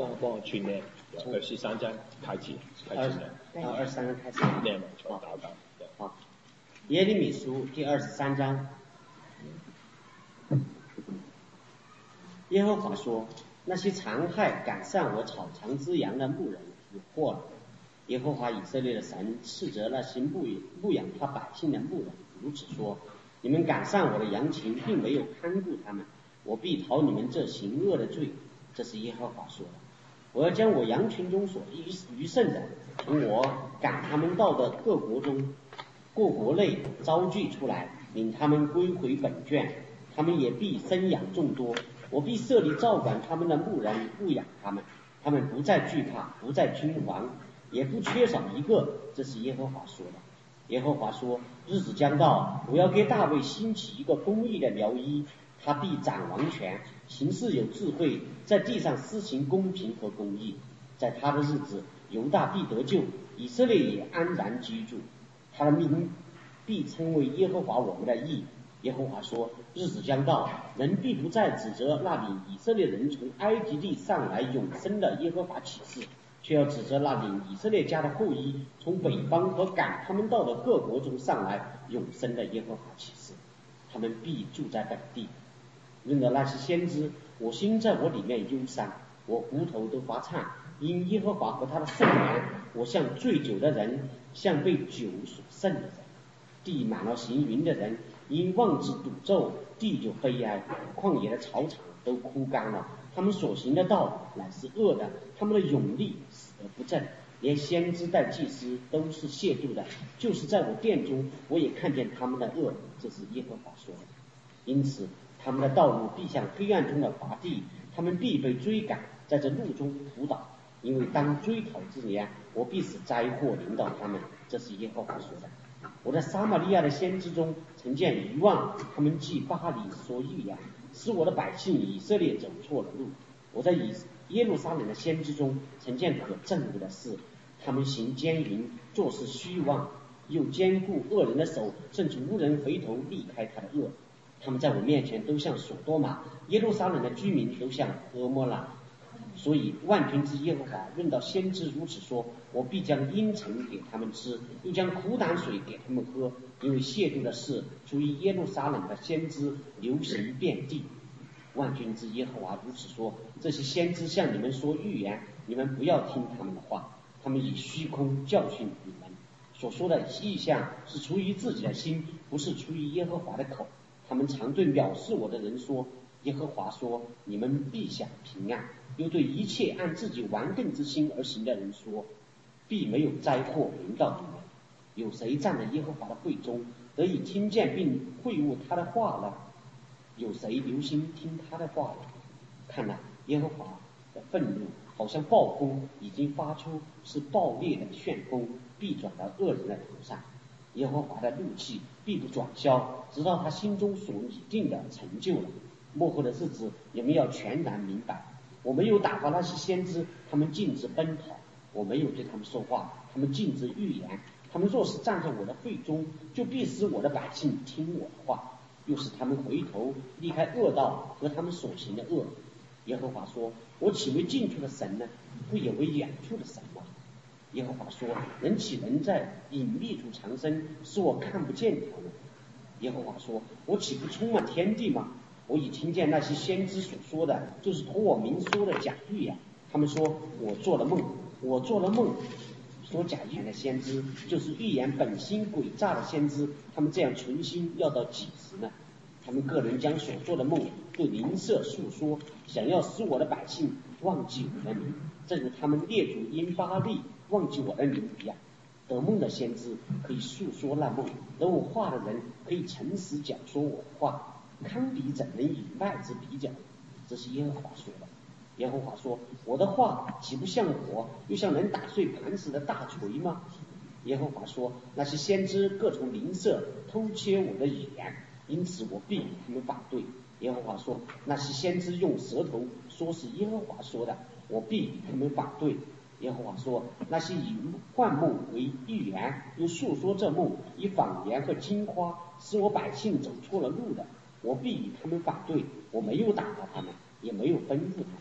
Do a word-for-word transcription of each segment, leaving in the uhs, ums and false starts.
幫我幫我轉呢，二十三章開始，開始呢。 啊，二十三章開始。 念嘛，從禱告。 好，耶利米書第二十三章。耶和華說：那些殘害趕散我草場之羊的牧人有禍了。耶和華以色列的神斥責那些牧牧養他百姓的牧人，如此說：你們趕散我的羊群，並沒有看顧他們，我必討你們這行惡的罪。這是耶和華說的。我要將我羊群中所餘剩的，從我趕他們到的各國中、各國內招聚出來，領他們歸回本卷，他們也必生養眾多。我必設立照管他們的牧人，牧養他們，他們不再懼怕，不再驚惶，也不缺少一個。這是耶和華說的。耶和華說：日子將到，我要給大衛興起一個公義的苗裔，他必掌王權，行事有智慧，在地上施行公平和公義。在他的日子，猶大必得救，以色列也安然居住。他的名必稱為耶和華我們的義。耶和華說：日子將到，人必不再指責那領以色列人從埃及地上來永生的耶和華起誓，卻要指責那領以色列家的後裔從北方和趕他們到的各國中上來永生的耶和華起誓。他們必住在本地。論到那些先知，我心在我裡面憂傷，我骨頭都發顫，因耶和華和他的聖言，我像醉酒的人，像被酒所勝的人。地滿了行雲的人，因妄自詛咒，地就悲哀，曠野的草場都枯乾了。他們所行的道乃是惡的，他們的勇力死而不正，連先知帶祭司都是褻瀆的。就是在我殿中，我也看見他們的惡。這是耶和華說的。因此他們的道路必像黑暗中的滑地，他們必被追趕，在這路中撲倒。因為當追討之年，我必使災禍臨到他們。這是耶和華說的。我在撒瑪利亞的先知中曾見愚妄，他們記巴黎說預言，使我的百姓以色列走錯了路。我在以耶路撒冷的先知中曾見可憎惡的事，他們行奸淫，做事虛妄，又堅固惡人的手，甚至無人回頭離開他的惡。他們在我面前都像所多瑪，耶路撒冷的居民都像蛾摩拉。所以萬軍之耶和華論到先知如此說：我必將陰沉給他們吃，又將苦膽水給他們喝，因為褻瀆的事出於耶路撒冷的先知流行遍地。萬軍之耶和華如此說：這些先知向你們說預言，你們不要聽他們的話，他們以虛空教訓你們，所說的異象是出於自己的心，不是出於耶和華的口。他們常對藐視我的人說：耶和華說，你們必享平安。又對一切按自己頑梗之心而行的人說：必沒有災禍臨到你們。有誰站在耶和華的會中，得以聽見並會悟他的話呢？有誰留心聽他的話呢？看來耶和華的憤怒好像暴風已經發出，是暴烈的旋風，必轉到惡人的頭上。耶和華的怒氣必不轉消，直到他心中所擬定的成就了。末後的日子，你們要全然明白。我沒有打發那些先知，他們徑直奔跑；我沒有對他們說話，他們徑直預言。他們若是站在我的會中，就必使我的百姓聽我的話，又使他們回頭離開惡道和他們所行的惡。耶和華說：我豈為近處的神呢？不也為遠處的神嗎？耶和華說：人豈能在隱秘處藏身，使我看不見他們？耶和華說：我豈不充滿天地嗎？我已聽見那些先知所說的，就是托我名說的假預言。他們說我做了夢，我做了夢。說假預言的先知，就是預言本心詭詐的先知。他們這樣存心要到幾時呢？他們個人將所做的夢對鄰舍述說，想要使我的百姓忘記我的名，正如他們列祖因巴力忘記我的名一樣。得夢的先知可以述說那夢，得我話的人可以誠實講說我的話。堪比怎能以麥子比較？這是耶和華說的。耶和華說：我的話豈不像火，又像能打碎磐石的大錘嗎？耶和華說：那些先知各從鄰舍偷竊我的語言，因此我必與他們反對。耶和華說：那些先知用舌頭說是耶和華說的，我必與他們反對。耶和華說：那些以幻夢為預言，又述說這夢，以謊言和金誇使我百姓走錯了路的，我必與他們反對。我沒有打發他們，也沒有吩咐他們，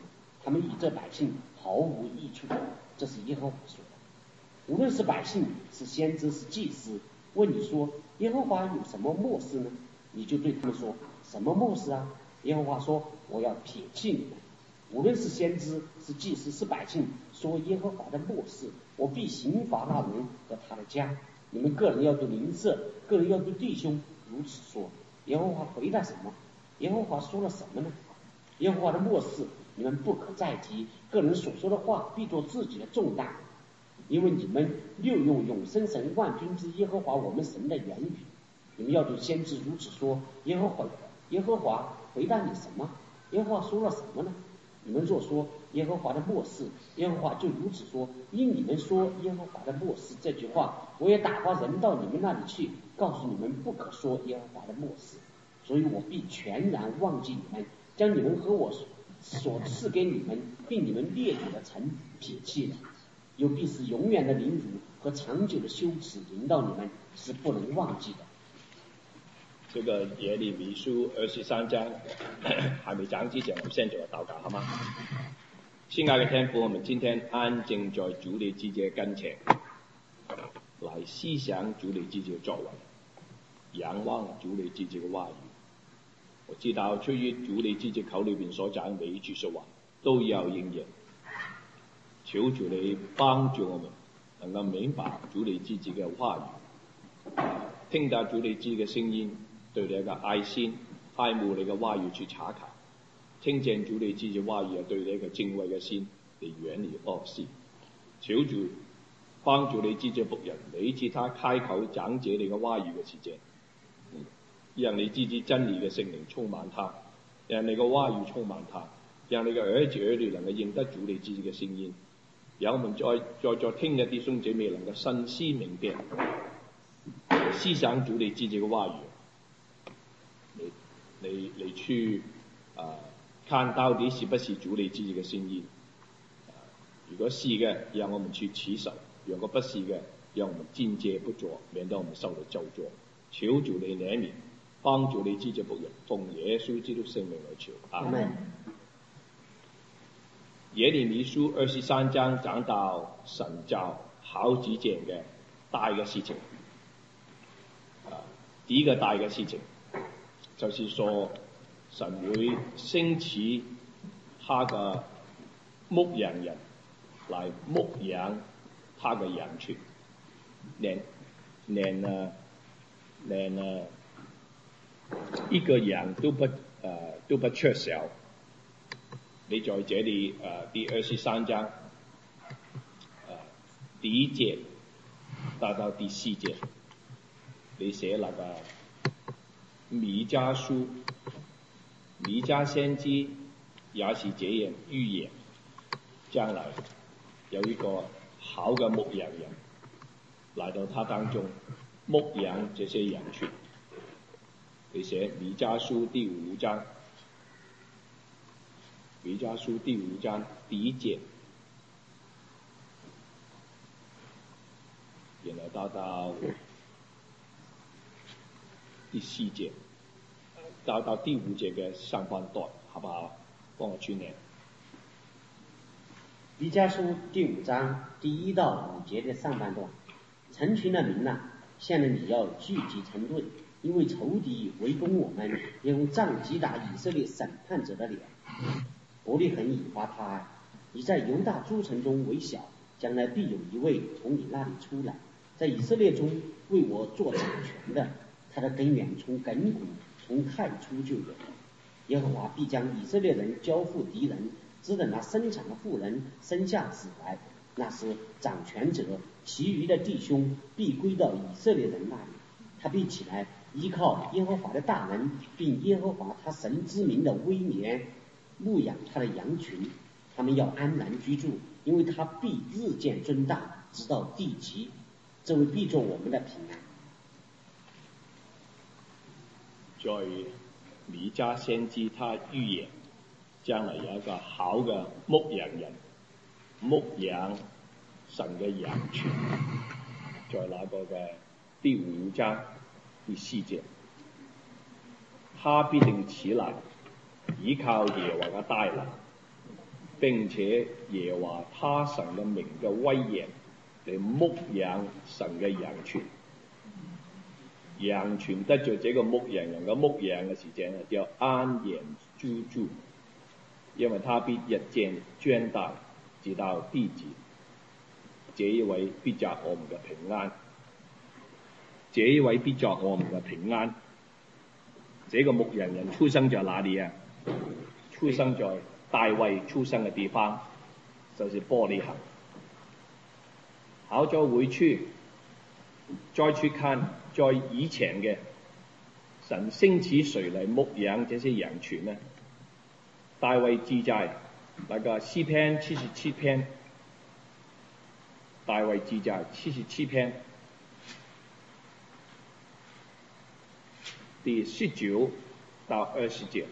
他们与这百姓毫无益处。这是耶和华说的。无论是百姓，是先知，是祭司，问你说耶和华有什么漠视呢？你就对他们说什么漠视啊？耶和华说我要撇弃你们。无论是先知，是祭司，是百姓，说耶和华的漠视，我必刑罚那人和他的家。你们个人要对邻舍，个人要对弟兄如此说。耶和华回答什么？耶和华说了什么呢？耶和华的漠视你们不可再提，个人所说的话必作自己的重担，因为你们又用永生神万军之耶和华我们神的言语。你们要对先知如此说，耶和华耶和华回答你什么？耶和华说了什么呢？你们若说耶和华的漠视，耶和华就如此说。因你们说耶和华的漠视这句话，我也打发人到你们那里去，告诉你们不可说耶和华的漠视，所以我必全然忘记你们，将你们和我所赐给你们并你们列祖的城撇弃了，又必是永远的凌辱和长久的羞耻临到你们，是不能忘记的。 这个耶利米书二十三章还没讲之前，我们先做个祷告好吗？亲爱的天父，我们今天安静在主你自己跟前，来思想主你自己的作为，仰望主你自己的话语。我知道出于主你自己口裏邊所講每一句說話都要應驗，求主你幫助我們能夠明白主你自己嘅話語，聽到主你自己嘅聲音，對你嘅愛心愛慕你嘅話語去查考，聽見主你自己話語對你嘅敬畏嘅心嚟遠離惡事。求主幫助你自己僕人，每一次他開口講解你嘅話語嘅時間，讓你自己真理嘅聖靈充滿他，讓你嘅話語充滿他，讓你嘅兒子兒女能夠認得主你自己嘅聲音。讓我們再再再聽日啲兄姐妹能夠深思明辨，思想主你自己嘅話語，你你你去啊看到底是不是主你自己嘅聲音。如果是嘅，讓我們去持守；如果不是嘅，讓我們堅戒不做，免得我們受到咒詛。求主你憐憫，幫助你自己僕人，奉耶穌基督聖名來求，阿們。耶利米書二十三章講到神造好幾件嘅大嘅事情，啊，第一個大嘅事情就是說神會興起他嘅牧羊人來牧養他嘅羊群，連連啊連啊一個羊都不呃都不缺少。你在這裏呃第二十三章呃第一節到到第四節，你寫那個彌迦書，彌迦先知也是這樣預言將來有一個好嘅牧羊人來到他當中牧養這些羊群。你寫彌迦書第五章，彌迦書第五章第一節，然後到到第四節，到到第五節嘅上半段，好不好？幫我去念。 彌迦書第五章第一到五節的上半段，成群的民啊，現在你要聚集成隊，因為仇敵圍攻我們，用杖擊打以色列審判者的臉。伯利恆以法他，你在猶大諸城中為小，將來必有一位從你那裡出來，在以色列中為我做掌權的，他的根源從亙古從太初就有。耶和華必將以色列人交付敵人，只等那生產的婦人生下子來，那時掌權者其餘的弟兄必歸到以色列人那裡，他必起來依靠耶和華的大能，並耶和華他神之名的威嚴，牧養他的羊群，他們要安然居住，因為他必日漸尊大，直到地極。這位必做我們的平安。 在彌迦先知他預言將來有一個好嘅牧羊人牧養神嘅羊群，在那個嘅第五章第四節，他必定起來依靠耶和華嘅大能， 並且耶和華他神嘅名嘅威嚴嚟牧養神嘅羊群。羊群得着這個牧羊人嘅牧養嘅時間叫安然居住，因為他必日漸長大，直到地極。這一位必作我們嘅平安，這一位必作我們嘅平安。這個牧羊人出生在哪裏啊？出生在大衛出生嘅地方，就是伯利恆。好再回去，再去看在以前嘅神興起誰嚟牧養這些羊群呢？大衛記載那個詩篇七十七篇，大衛記載七十七篇第十九到二十節。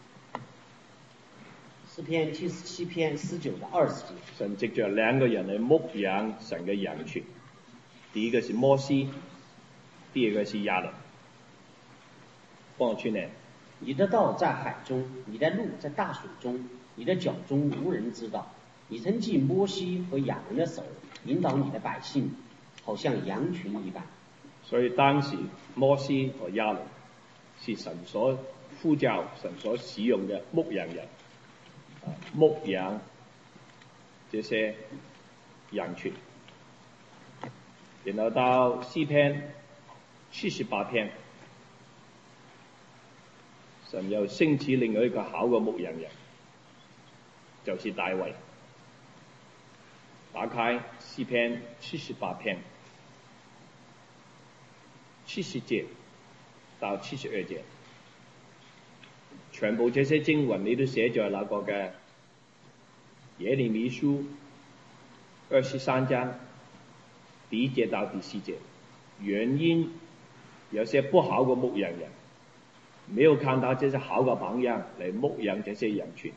詩篇七十七篇十九到二十節。 神藉着兩個人嚟牧養神嘅羊群，第一個是摩西，第二個是亞倫。幫我去念。 你的道在海中，你的路在大水中，你的腳中無人知道。你曾藉摩西和亞倫的手引導你的百姓，好像羊群一般。 所以當時摩西和亞倫是神所呼召、神所使用嘅牧羊人，啊、牧養這些羊群。然後到詩篇七十八篇，神又興起另外一個好嘅牧羊人，就是大衛。打開詩篇七十八篇，七十節到七十二節，全部這些經文你都寫在那個嘅耶利米書二十三章第一節到第四節。原因有些不好嘅牧羊人沒有看到這些好嘅榜樣嚟牧養這些羊群，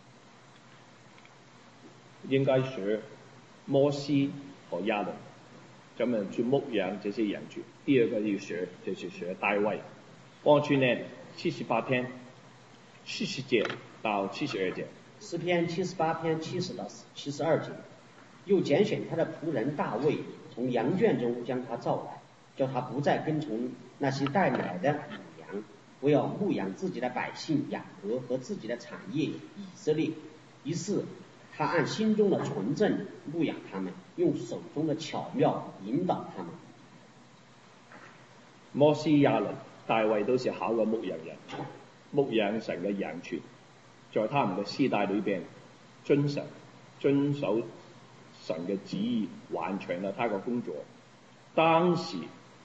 應該學摩西和亞倫怎麼去牧養這些羊群。第二個要學就是學大衛。幫我去念七十八篇七十節到七十二節。 詩篇七十八篇七十到七十二節。又揀選他的僕人大衛，從羊圈中將他召來，叫他不再跟從那些帶奶的母羊，不要牧養自己的百姓雅各和自己的產業以色列。於是他按心中的純正牧養他們，用手中的巧妙引導他們。 摩西、亞倫、大衛都是好嘅牧羊人，牧養神嘅羊群，在他們嘅世代裏邊遵神遵守神嘅旨意，完成了他嘅工作。當時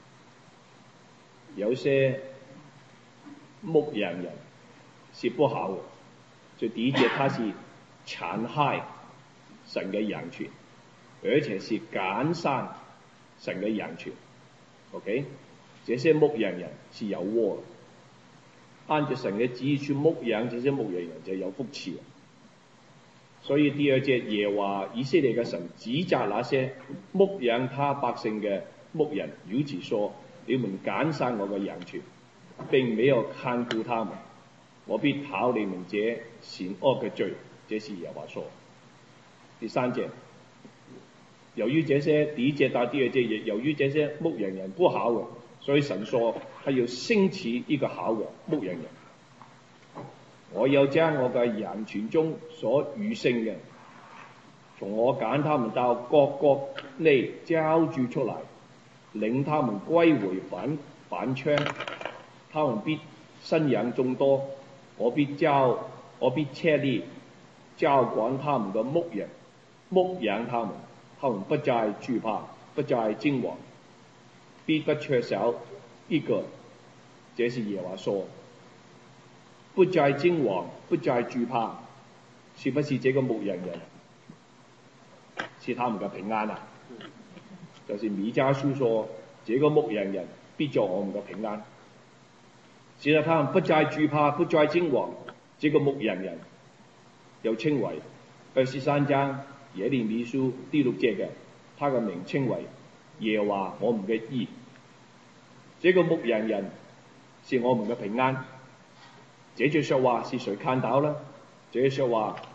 有些牧羊人是不好嘅，就第一節他是殘害神嘅羊群，而且是趕散神嘅羊群。OK， 這些牧羊人是有禍，按照神嘅旨意去牧養這些牧羊人就有福氣。所以第二節耶和華以色列嘅神指責那些牧養他百姓嘅牧人，如此說：你們趕散我嘅羊群，並沒有看顧他們，我必討你們這善惡嘅罪。這是耶和華說。第三節，由於這些第一節到第二節，由於這些牧羊人不好嘅，所以神說他要興起一個好嘅牧羊人。我要將我嘅羊群中所餘剩嘅，從我揀他們到各國內招聚出來，領他們歸回本本鄉，他們必生養眾多，我必交我必設立教管他們嘅牧人，牧養他們，他們不再懼怕，不再驚惶，必不缺少一個。這是耶和華說。不再驚惶，不再懼怕，是不是這個牧羊人是他們嘅平安啊？就是彌迦書說，這個牧羊人必作我們嘅平安。使得他們不再懼怕，不再驚惶。這個牧羊人又稱為二十三章耶利米書第六節嘅，他嘅名稱為耶和華我們嘅義。這個牧羊人是我們嘅平安。這句說話是誰看到呢？這句說話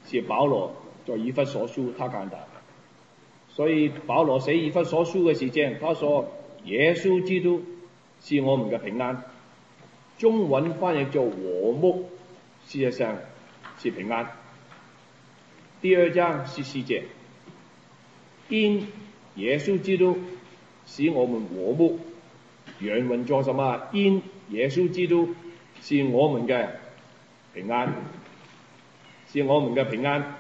是保羅在以弗所書他看到。所以保羅寫以弗所書嘅時間，他說耶穌基督是我們嘅平安，中文翻譯做和睦，事實上是平安。第二章十四節，因耶穌基督使我們和睦，原文做什麼？因耶穌基督是我們嘅平安，是我們嘅平安。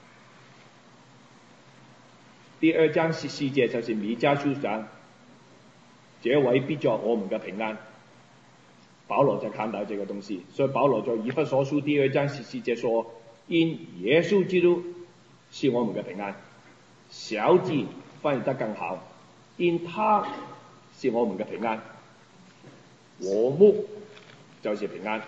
第二章十四節就是彌迦書講，這位必作我們嘅平安。保羅就看到這個東西，所以保羅在以弗所書第二章十四節說，因耶穌基督是我們嘅平安。小字翻譯得更好，因他是我們嘅平安，和睦就是平安。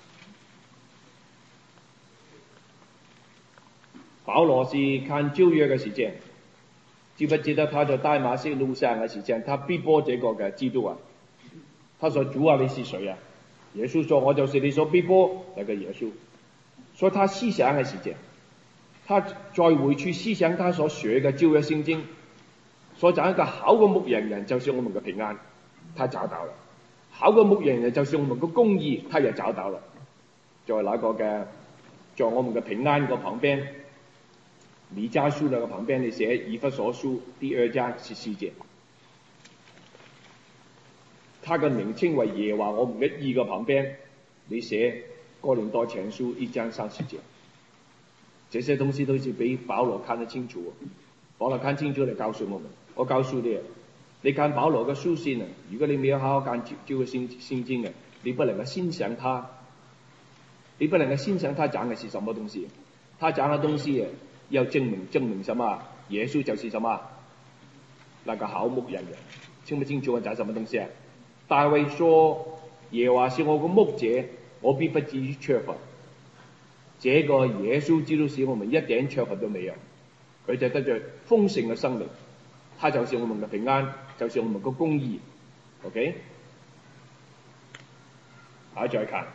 保羅是看舊約嘅時間，記不記得他在大馬色路上嘅時間，他逼迫這個嘅基督啊？他說：主啊，你是誰啊？耶穌說：我就是你所逼迫那個耶穌。所以他思想嘅時間，他再回去思想他所學嘅舊約聖經，所講一個好嘅牧羊人就是我們嘅平安，他找到了；好嘅牧羊人就是我們嘅公義，他也找到了。在那個嘅，在我們嘅平安個旁邊，彌迦書那個旁邊，你寫以弗所書第二章十四節，他嘅名稱為耶和華我們嘅義個旁邊，你寫哥林多前書一章三十節。這些東西都是俾保羅看得清楚，保羅看清楚嚟告訴我們。我告訴你，你看保羅嘅書信啊，如果你沒有好好看這個聖聖經啊，你不能夠欣賞他，你不能夠欣賞他講嘅是什麼東西。他講嘅東西啊，要證明證明什麼？耶穌就是什麼？那個好牧人嘅，清不清楚啊？講什麼東西啊？大衛說：耶和華是我個牧者，我必不至於缺乏。這個耶穌基督使我們一點缺乏都沒有，佢就得着豐盛嘅生命，他就是我們嘅平安，就是我們嘅公義。OK， 好，再看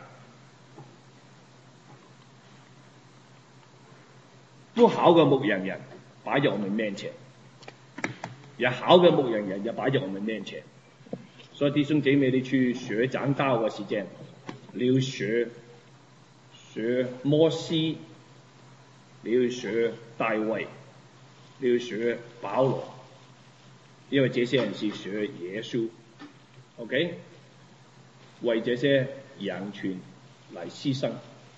不好嘅牧羊人擺在我們面前，有好嘅牧羊人也擺在我們面前。所以弟兄姐妹，你去學長道嘅時間，你要學學摩西，你要學大衛，你要學保羅，因為這些人是學耶穌 ，OK， 為這些羊群來犧牲，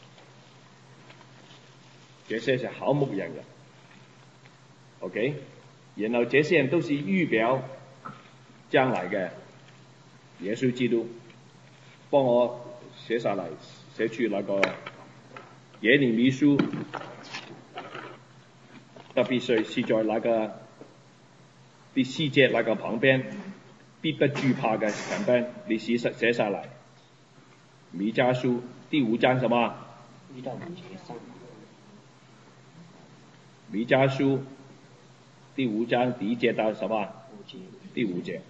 這些是好牧羊人 ，OK， 然後這些人都是預表將來嘅耶穌基督。幫我寫下來，寫出那個耶利米書，特別是是在那個第四節那個旁邊，必不懼怕嘅旁邊，你寫寫下來。彌迦書第五章什麼？彌迦書第五章第一節到什麼？第五節。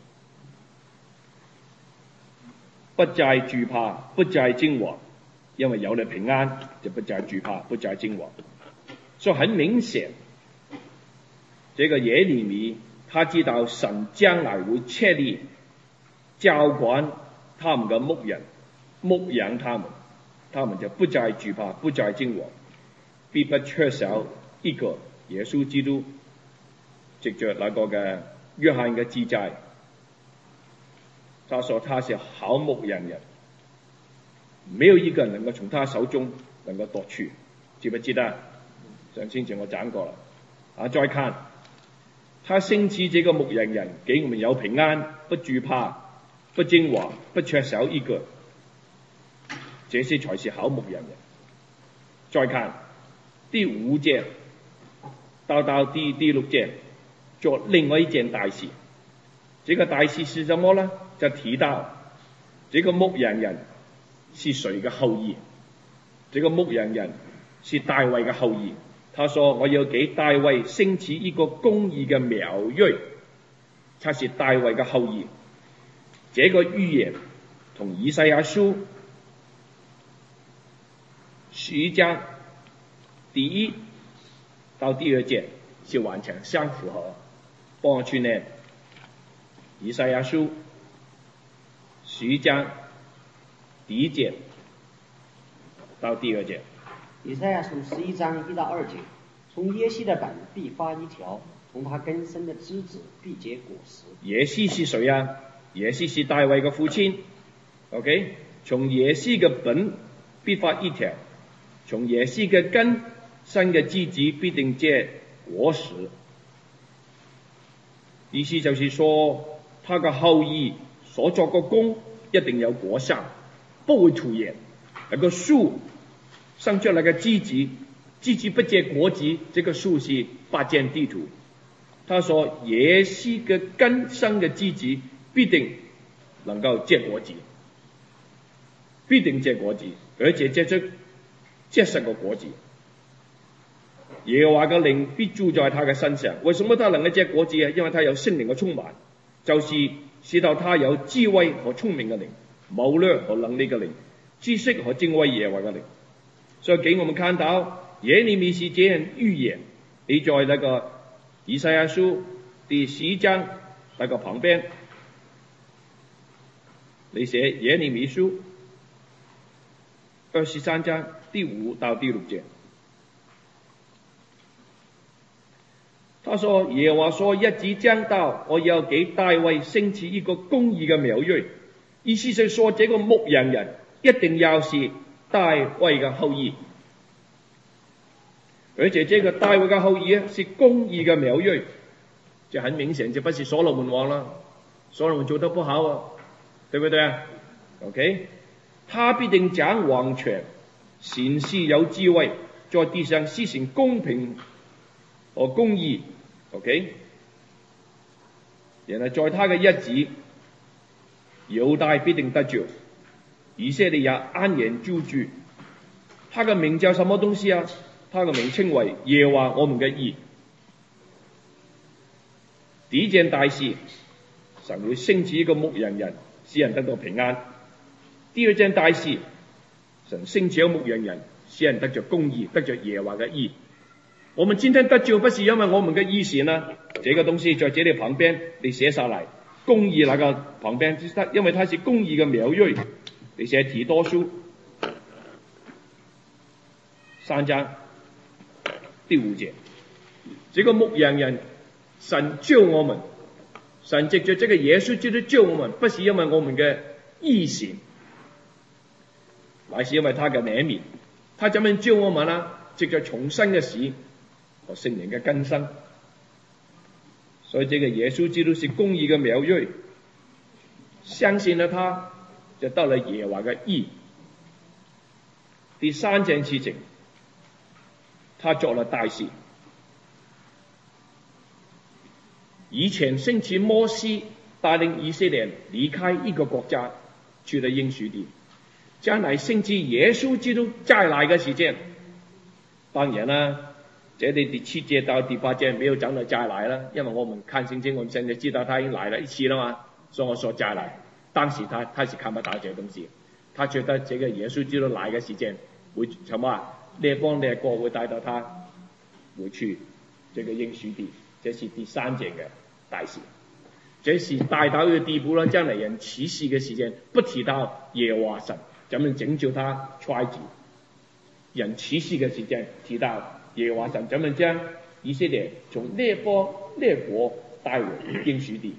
不再懼怕，不再驚惶，因為有了平安，就不再懼怕，不再驚惶。所以很明顯，這個耶利米他知道神將來會設立教管他們的牧人，牧養他們，他們就不再懼怕，不再驚惶，必不缺少一個耶穌基督。藉着那個嘅約翰嘅記載，他說他是好牧羊人，沒有一個人能夠從他手中能夠奪去，記不記得？上星期我講過了。啊，再看，他興起這個牧羊人，給我們有平安，不懼怕，不驚惶，不缺少一個，這些才是好牧羊人。再看第五節到到第第六節，做另外一件大事。這個大事是什麼呢？就提到這個牧羊人是誰嘅後裔？這個牧羊人是大衛嘅後裔。他說：我要給大衛興起一個公義嘅苗裔，他是大衛嘅後裔。這個預言同以賽亞書十一章第一到第二节是完全相符合。帮我去念以赛亚书十一章第一节到第二节。 以赛亚书十一章一到二节，从耶西的板必发一条，从他根生的枝子必结果实。 耶西是谁啊？耶西是大卫嘅父親。OK， 從耶西嘅本必發一條，從耶西嘅根生嘅枝子必定結果實。意思就是說，他嘅後裔所作嘅功一定有果效，不會徒然。那個樹生出來嘅枝子，枝子不結果子，這個樹是不見地土。他說耶西嘅根生嘅枝子必定能夠結果子，必定結果子，而且結出結實嘅果子。耶和華嘅靈必住在他嘅身上。為什麼他能夠結果子啊？因為他有聖靈嘅充滿，就是使到他有智慧和聰明嘅靈，謀略和能力嘅靈，知識和敬畏耶和華嘅靈。所以給我們看到耶利米是這樣預言。你在那個以賽亞書第十一章那個旁邊，你寫耶利米書二十三章第五到第六節。他說耶和華說日子將到，我要給大衛興起一個公義嘅苗裔。意思是說這個牧羊人一定要是大衛嘅後裔，而且這個大衛嘅後裔是公義嘅苗裔，這很明顯就不是所羅門王啦。所羅門做得不好啊，對不對啊 ？OK， 他必定掌王權，行事有智慧，在地上施行公平和公義。OK， 然後在他嘅日子，猶大必定得救，以色列也安然居住。他嘅名叫什麼東西啊？他嘅名稱為耶和華我們嘅義。第一件大事，神會興起一個牧羊人，使人得到平安。第二件大事，神興起一個牧羊人，使人得着公義，得着耶和華嘅義。我們今天得救不是因為我們嘅義善啊，這個東西在這裏旁邊你寫下來，公義那個旁邊，因為它是公義嘅苗裔。你寫提多書三章第五節，這個牧羊人神救我們，神藉着這個耶穌基督救我們，不是因為我們嘅義善，乃是因為他嘅憐憫。他怎樣救我們啊？藉着重生嘅死和聖靈嘅更新。所以這個耶穌基督是公義嘅苗裔，相信了他就得了耶和華嘅義。第三件事情，他做了大事。以前興起摩西帶領以色列離開一個國家去了應許地，將來興起耶穌基督再來嘅時間。當然啦，這裏第七節到第八節沒有講到再來了，因為我們看聖經，我們現在知道他已經來了一次了嘛，所以我說再來。當時他他是看不到這個東西，他覺得這個耶穌基督來嘅時間會什麼啊？列邦列國會帶到他回去這個應許地，這是第三件嘅大事。這是大到一個地步啦，將來人啟示嘅時間不提到耶和華神，怎麼拯救他出埃及？人啟示嘅時間提到耶和華神，怎麼將以色列從列邦列國帶回應許地？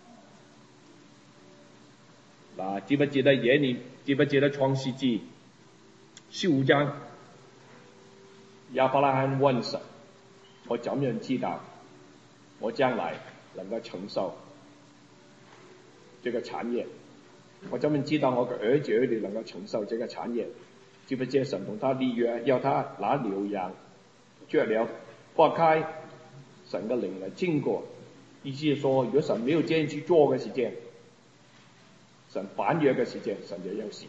嗱，記不記得耶利？記不記得創世記十五章？亞伯拉罕問神：我怎樣知道我將來能夠承受這個產業？我怎樣知道我嘅兒子兒女能夠承受這個產業？記不記得神同他立約，要他拿牛羊雀鳥放開，神嘅靈來經過。意思係說，如果神沒有這樣去做嘅時間，神反約嘅時間，神就有事。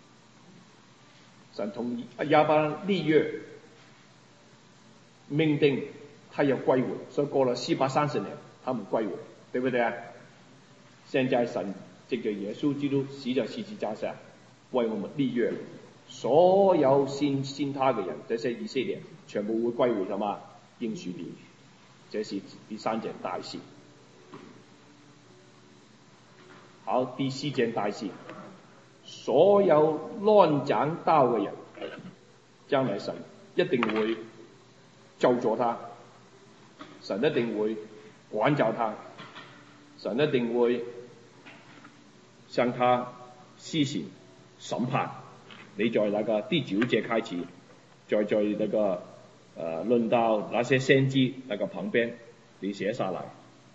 神同亞伯拉罕立約，命定他要歸回，所以過了四百三十年，他們歸回，對不對啊？現在神藉着耶穌基督死在十字架上，為我們立約，所有信信他嘅人，這些以色列全部會歸回，係嘛？ 应许你，这是第三件大事。好，第四件大事，所有亂講道嘅人，將來神一定會咒詛他，神一定會趕走他，神一定會向他施行審判。你在那個第九節開始，再在那個呃論到那些先知那個旁邊，你寫下來。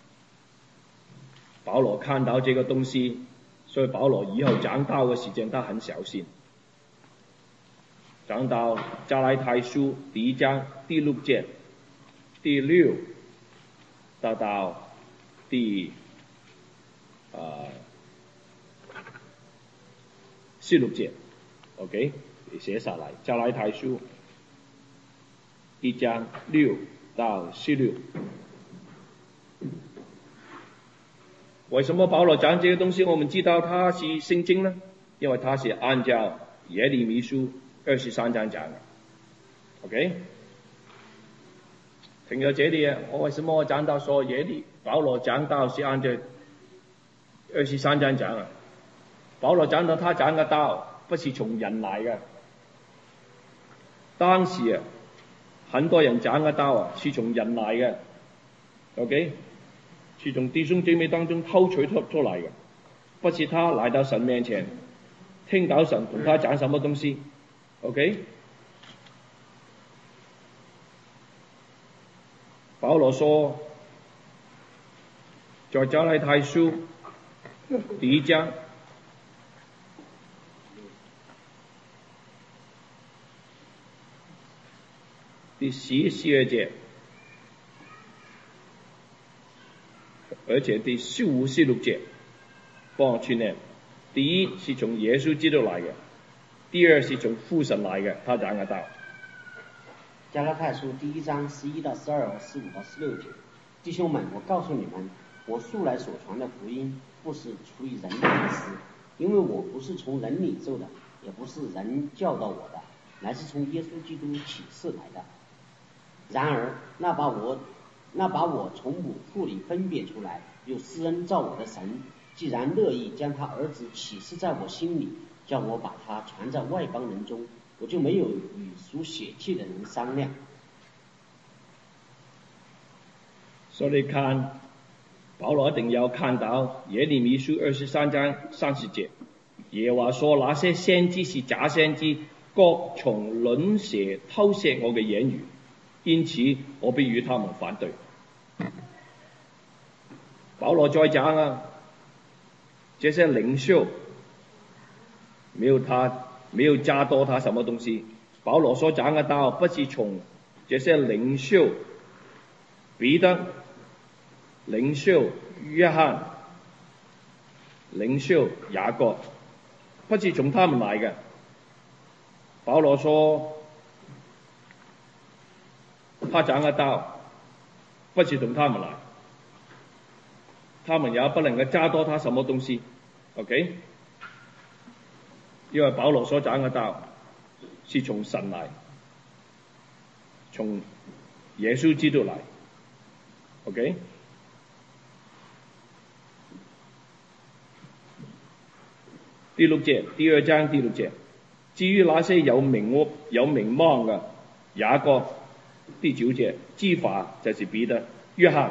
保羅看到這個東西，所以保羅以後講道嘅時間他很小心。講到加拉太書第一章第六節，第六到到第呃十六節 ，OK， 你寫下來。加拉太書一章六到十六。為什麼保羅講這個東西？我們知道他是聖經呢？因為他是按照耶利米書二十三章講的。OK， 停到這裏啊！我為什麼我講到說耶利保羅講到是按照二十三章講啊？保羅講到他講嘅道不是從人來嘅，當時啊，很多人講嘅道啊是從人來嘅。OK。是從弟兄姐妹當中偷取出出來嘅，不是他來到神面前，聽到神同他講什麼東西 ，OK？ 保羅說，在加拉太書第一章第十、十二節。而且第十五、十六節，幫我去念。第一是從耶穌基督來嘅，第二是從父神來嘅，他講嘅道。 加拉太書第一章十一到十二和十五到十六節，弟兄們，我告訴你們，我素來所傳的福音，不是出於人的意思，因為我不是從人領受的，也不是人教導我的，乃是從耶穌基督啟示來的。然而，那把我那把我從母腹裏分別出來，又施恩造我的神，既然樂意將他兒子啟示在我心裏，叫我把他傳在外邦人中，我就沒有與屬血氣的人商量。 所以你看，保羅一定要看到耶利米書二十三章三十節，耶和華說那些先知是假先知，各從鄰舍偷竊我嘅言語，因此我必與他們反對。保羅再講啊，這些領袖沒有他沒有加多他什麼東西。保羅所講嘅道不是從這些領袖彼得、領袖約翰、領袖雅各，不是從他們來嘅。保羅說他講嘅道不是從他們來，他們也不能夠加多他什麼東西 ，OK？ 因為保羅所講嘅道是從神來，從耶穌基督來 ，OK？ 第六節，第二章第六節，至於那些有名屋有名望嘅雅各，第九節，基法就是彼得、約翰。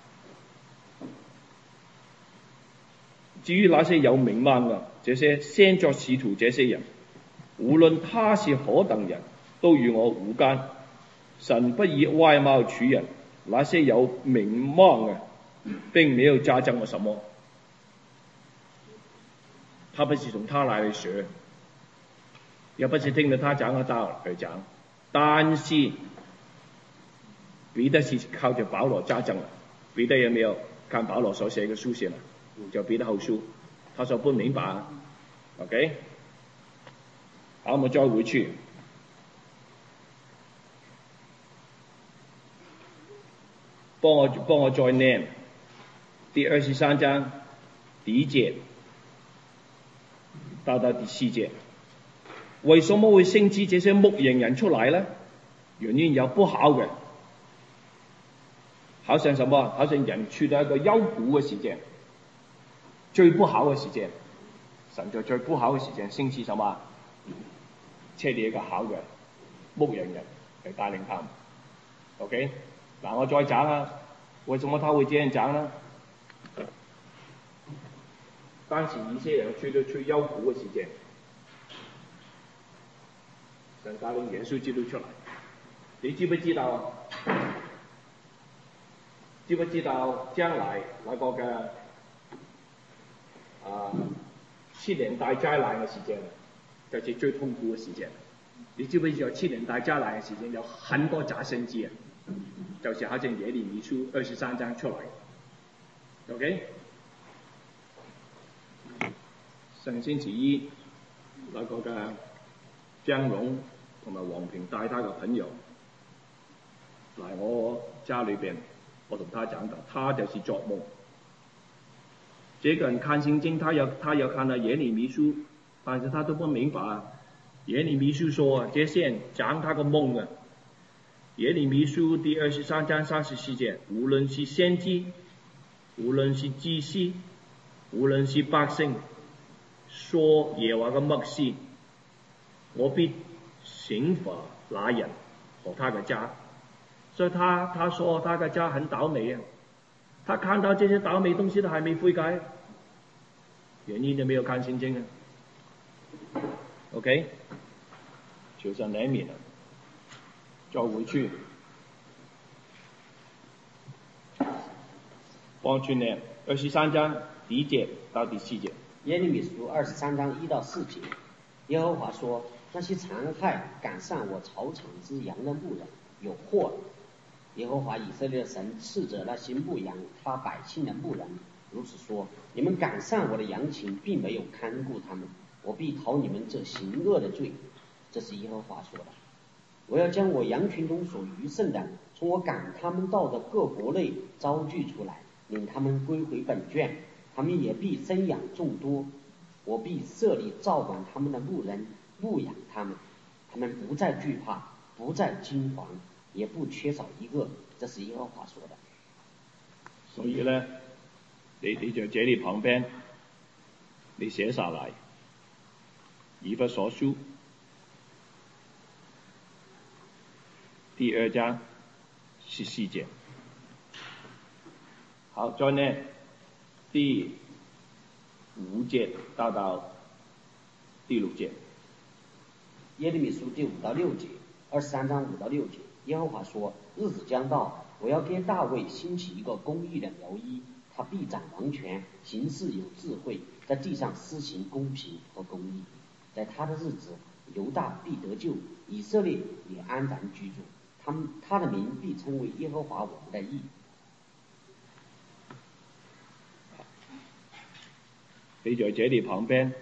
至於那些有名望嘅，這些先作使徒這些人，無論他是何等人，都與我無干。神不以外貌取人，那些有名望嘅並沒有加增我什麼，他不是從他那裏學，也不是聽了他講嘅道而講，但是彼得是靠着保羅加增嘅。彼得有沒有看保羅所寫嘅書信啊？就彼得後書，他說不明白 ，OK？ 好，我們再回去，幫我幫我再念第二十三章第一節到到第四節，為什麼會興起這些牧羊人出來呢？原因有不好嘅， 好像什麼？好像人處到一個幽谷嘅時間，最不好嘅時間。神在最不好嘅時間興起什麼？設立一個好嘅牧羊人嚟帶領他們。OK， 嗱我再講啦，為什麼他會這樣講呢？當時以色列人處到最幽谷嘅時間，神帶領耶穌基督出嚟。你知不知道？知不知道將來那個嘅啊七年大災難嘅時間，就是最痛苦嘅時間。你知不知道七年大災難嘅時間有很多假先知啊？就是好像耶利米書二十三章出來 ，OK？ 上星期一那個嘅張龍同埋黃平帶他嘅朋友嚟我家裏邊。我同他講的，他就是作夢。這個人看聖經，他要他要看到耶利米書，但是他都不明白。耶利米書說，這些人講他個夢啊。耶利米書第二十三章三十四節，無論是先知，無論是祭司，無論是百姓，說耶和華嘅默示，我必懲罰那人和他嘅家。所以他他說他嘅家很倒霉啊，他看到這些倒霉東西都還沒悔改，原因就沒有看聖經啊。OK， 求神憐憫啊，再回去幫助你二十三章第一節到第四節。 耶利米書二十三章一到四節，耶和華說：那些殘害趕上我草場之羊的牧人有禍了。耶和華以色列的神斥責那些牧養他百姓的牧人，如此說：你們趕上我的羊群，並沒有看顧他們，我必討你們這行惡的罪。這是耶和華說的。我要將我羊群中所餘剩的，從我趕他們到的各國內招聚出來，領他們歸回本圈，他們也必生養眾多。我必設立照管他們的牧人，牧養他們，他們不再懼怕，不再驚惶，也不缺少一個。這是耶和華說的。 所以呢，你你在這裏旁邊，你寫下來，以弗所書第二章十四節。好，再呢第五節到到第六節。 耶利米書第五到六節，二十三章五到六節。耶和華說：日子將到，我要給大衛興起一個公義的苗裔，他必掌王權，行事有智慧，在地上施行公平和公義。在他的日子，猶大必得救，以色列也安然居住。他們他的名必稱為耶和華我們的義。 你在這裏旁邊，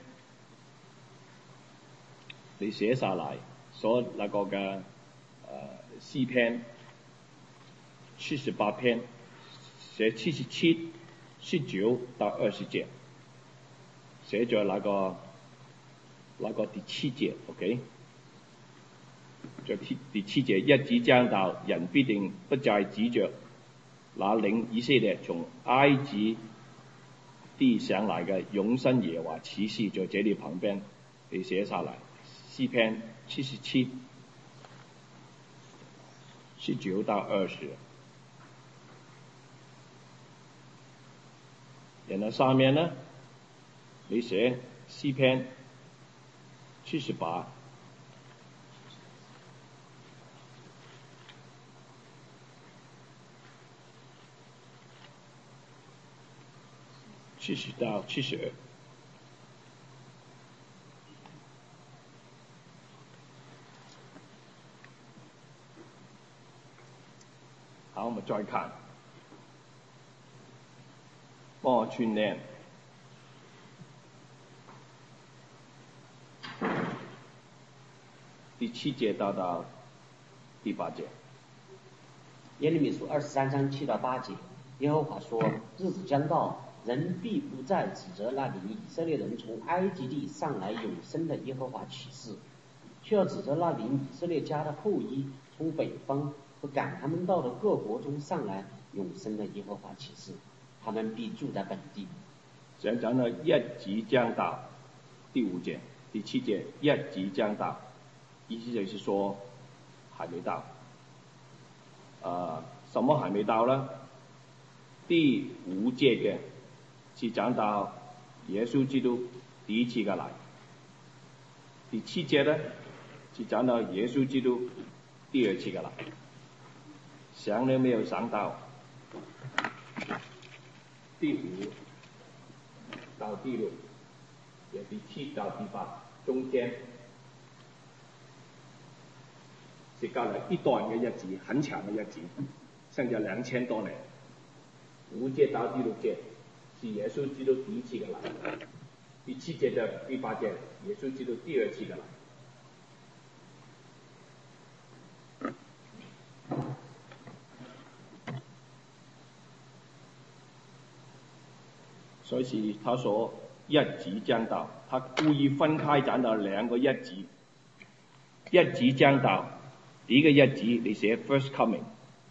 你寫下來所那個嘅詩篇七十八篇，寫七十七、十九到二十節，寫咗那個那個第七節 ，OK？ 在第七節，日子將到，人必定不再指着那領以色列從埃及地上來嘅永生耶和華啟示，在這裏旁邊你寫下來，詩篇七十七。十九到二十，然後上面呢，你寫詩篇七十八，七十到七十二。好，我們再看，幫我串靚第七節到到第八節。 耶利米書二十三章七到八節，耶和華說：日子將到，人必不再指責那領以色列人從埃及地上來永生的耶和華起誓，卻要指責那領以色列家的後裔從北方和趕他們到的各國中上來， 永生的耶和华启示，他们必住在本地。 想讲呢，日子将到，第五节、第七节，日子将到，意思就是说还没到。啊，什么还没到呢？第五节嘅是讲到耶稣基督第一次嘅嚟，第七节呢是讲到耶稣基督第二次嘅嚟。想你没有想到，第五到第六，也第七到第八，中间是隔了一段嘅日子，很长嘅日子，剩下两千多年。五节到第六节是耶稣基督第一次嘅嚟，第七节到第八节耶稣基督第二次嘅嚟。所以是他说日子将到，他故意分开讲到两个日子。日子将到，第一个日子你写 first coming，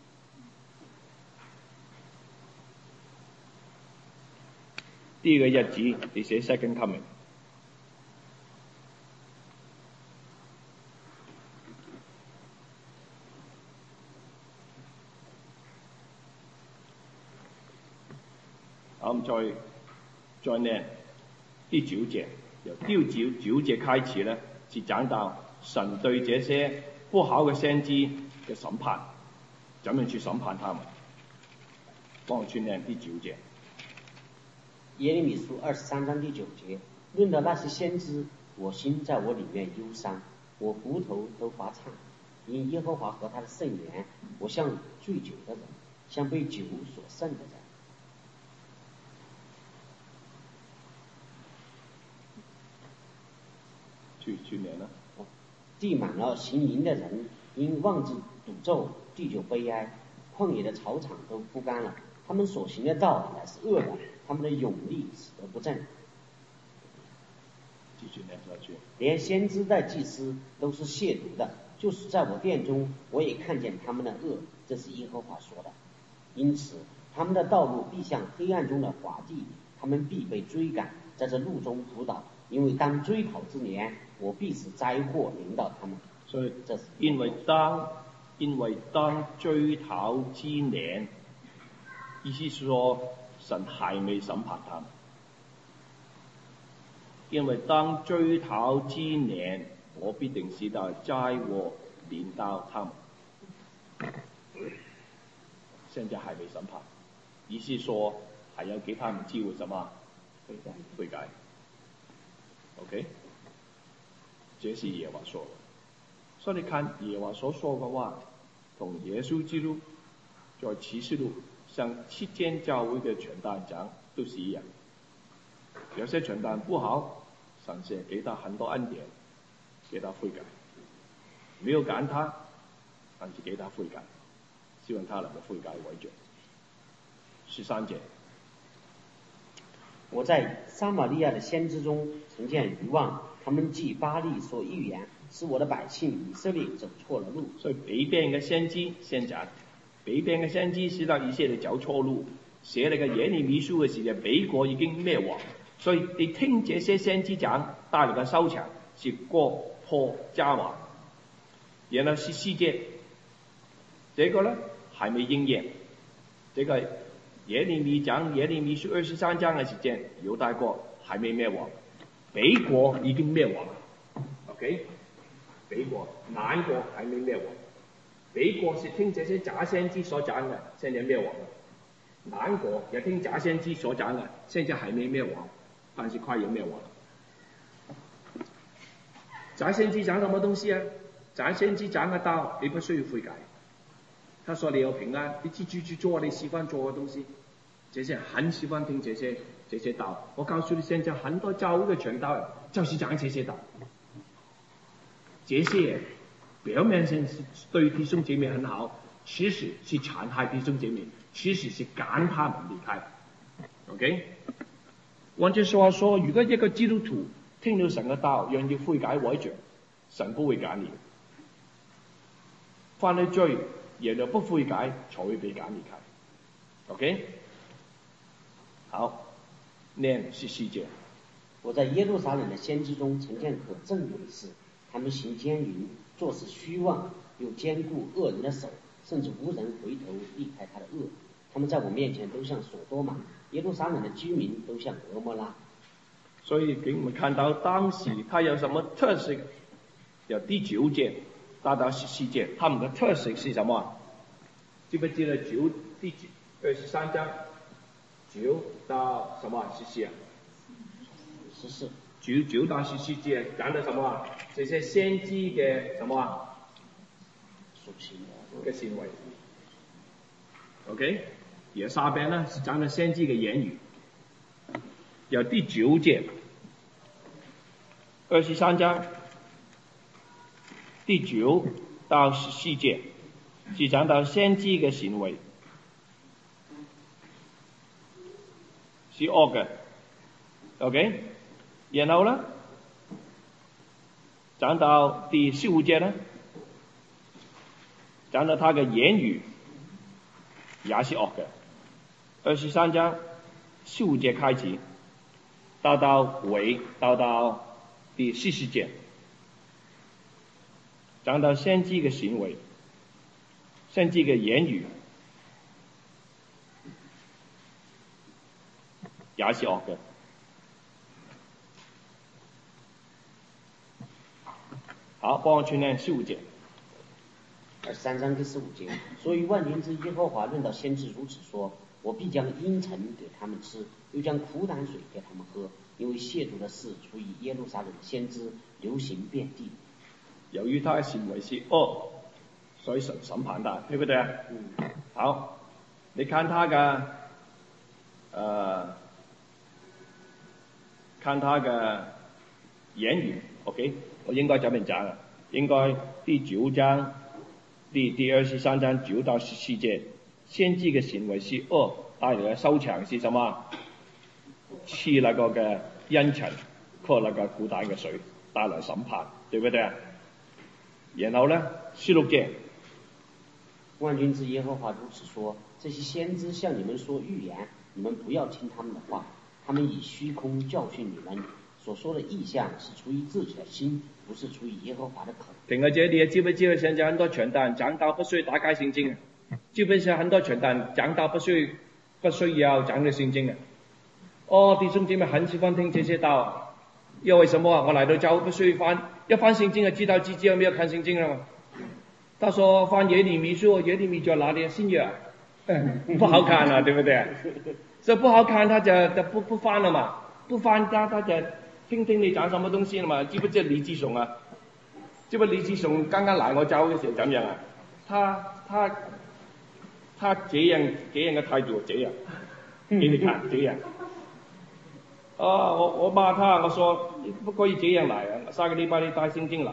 第二个日子你写 second coming。我们再再念第九节，由第九九节开始呢，是讲到神对这些不好嘅先知嘅审判，怎样去审判他们？帮我去念第九节。 耶利米书二十三章第九节，论到那些先知，我心在我里面忧伤，我骨头都发颤，因耶和华和他的圣言，我像醉酒的人，像被酒所胜的人。 去去年呢？ 地满了行淫的人，因妄自诅咒，地就悲哀，旷野的草场都枯干了。他们所行的道乃是恶的，他们的勇力使得不正。 继续念下去。 连先知带祭司都是亵渎的，就是在我殿中，我也看见他们的恶，这是耶和华说的。因此，他们的道路必像黑暗中的滑地，他们必被追赶，在这路中扑倒。因为当追讨之年，我必使灾祸临到他们。 所以， 这是因为当因为当追讨之年，意思是说神还没审判他们。因为当追讨之年，我必定使到灾祸临到他们。现在还没审判，意思说还要给他们机会什么？悔改。悔改。OK， 这是耶和华说的。所以你看耶和华所说的话，同耶稣基督在启示录向七间教会的传单讲都是一样。有些传单不好，神是给他很多恩典，给他悔改；没有赶他，但是给他悔改，希望他能够悔改为主。十三节。 我在撒玛利亚的先知中曾见愚妄，他们既巴力所预言，使我的百姓以色列走错了路。 所以北边嘅先知先講，北邊嘅先知使到以色列走錯路，寫你嘅耶利米書嘅時候，北國已經滅亡。所以你聽這些先知講帶來嘅收場是國破家亡。然後十四節，這個呢還沒應驗，這個耶利米講耶利米書二十三章嘅時間，猶大國還沒滅亡，北國已經滅亡。OK， 北國南國還沒滅亡。北國是聽這些假先知所講嘅，現在滅亡了。南國也聽假先知所講嘅，現在還沒滅亡，但是快要滅亡了。假先知講什麼東西啊？假先知講嘅道，你不需要悔改。他說你有平安，你繼續去做你喜歡做嘅東西。這些人很喜歡聽這些這些道。我告訴你，現在很多教會嘅傳道人就是講這些道。這些人表面上是對弟兄姐妹很好，其實是殘害弟兄姐妹，其實是趕他們離開。OK？ 換句話說，如果一個基督徒聽到神嘅道，讓要悔改為着，神不會趕你。犯了罪，然後不悔改，才會被趕離開。 OK， 好，念十四节。 我在耶路撒冷的先知中曾见可憎恶的事，他们行奸淫，做事虚妄，又兼顾恶人的手，甚至无人回头避开他的恶。他们在我面前都像所多玛，耶路撒冷的居民都像俄摩拉。 所以给我们看到当时他有什么特色？有第九节到到十四节，他们的特色是什么？记不记得九第九二十三章九到什么十四啊？ 十四。 九九到十四节讲的什么？这些先知嘅什么？ 属情嘅行为。OK， 而下边呢是讲的先知嘅言语。有第九节，二十三章第九到十四节是讲到先知嘅行为是惡嘅 ，OK， 然後呢講到第十五節呢，講到他嘅言語也是惡嘅。二十三章十五節開始，到到尾，到到第四十節，講到先知嘅行為，先知嘅言語也是惡嘅。好，幫我去念十五節。 二十三章第十五节，所以万军之耶和华论到先知如此说：我必将阴沉给他们吃，又将苦胆水给他们喝，因为亵渎的事出于耶路撒冷的先知，流行遍地。 由於他嘅行為是惡，所以神審判他，對不對啊？ 嗯。 好，你看他嘅，呃，看他嘅言語 ，OK， 我應該怎麼講啊？應該第九章。第第二十三章九到十四節，先知嘅行為是惡，帶來嘅收場是什麼？吃那個嘅茵陳，喝那個苦膽嘅水，帶來審判，對不對啊？然後呢，十六節， 萬軍之耶和華如此說：這些先知向你們說預言，你們不要聽他們的話，他們以虛空教訓你們，所說的意象是出於自己的心，不是出於耶和華的口。 停喺這裡，知不知道現在很多傳道人講道不需要打開聖經啊？基本上很多傳道人講道不需要不需要講嘅聖經啊。哦，弟兄姊妹很喜歡聽這些道，因為什麼啊？我來到教會不需要翻，一翻聖經就知道自己有沒有看聖經啦嘛。他說翻耶利米書，耶利米在哪裡？新約啊？不好看啊，對不對？所以不好看，他就就不不翻了嘛，不翻他他就聽聽你講什麼東西啦嘛。知不知李志雄啊？知不知李志雄剛剛來我教會嘅時候怎樣啊？他他他這樣這樣嘅態度這樣，給你看這樣。啊，我我罵他，我說你不可以這樣來啊！下個禮拜你帶聖經來。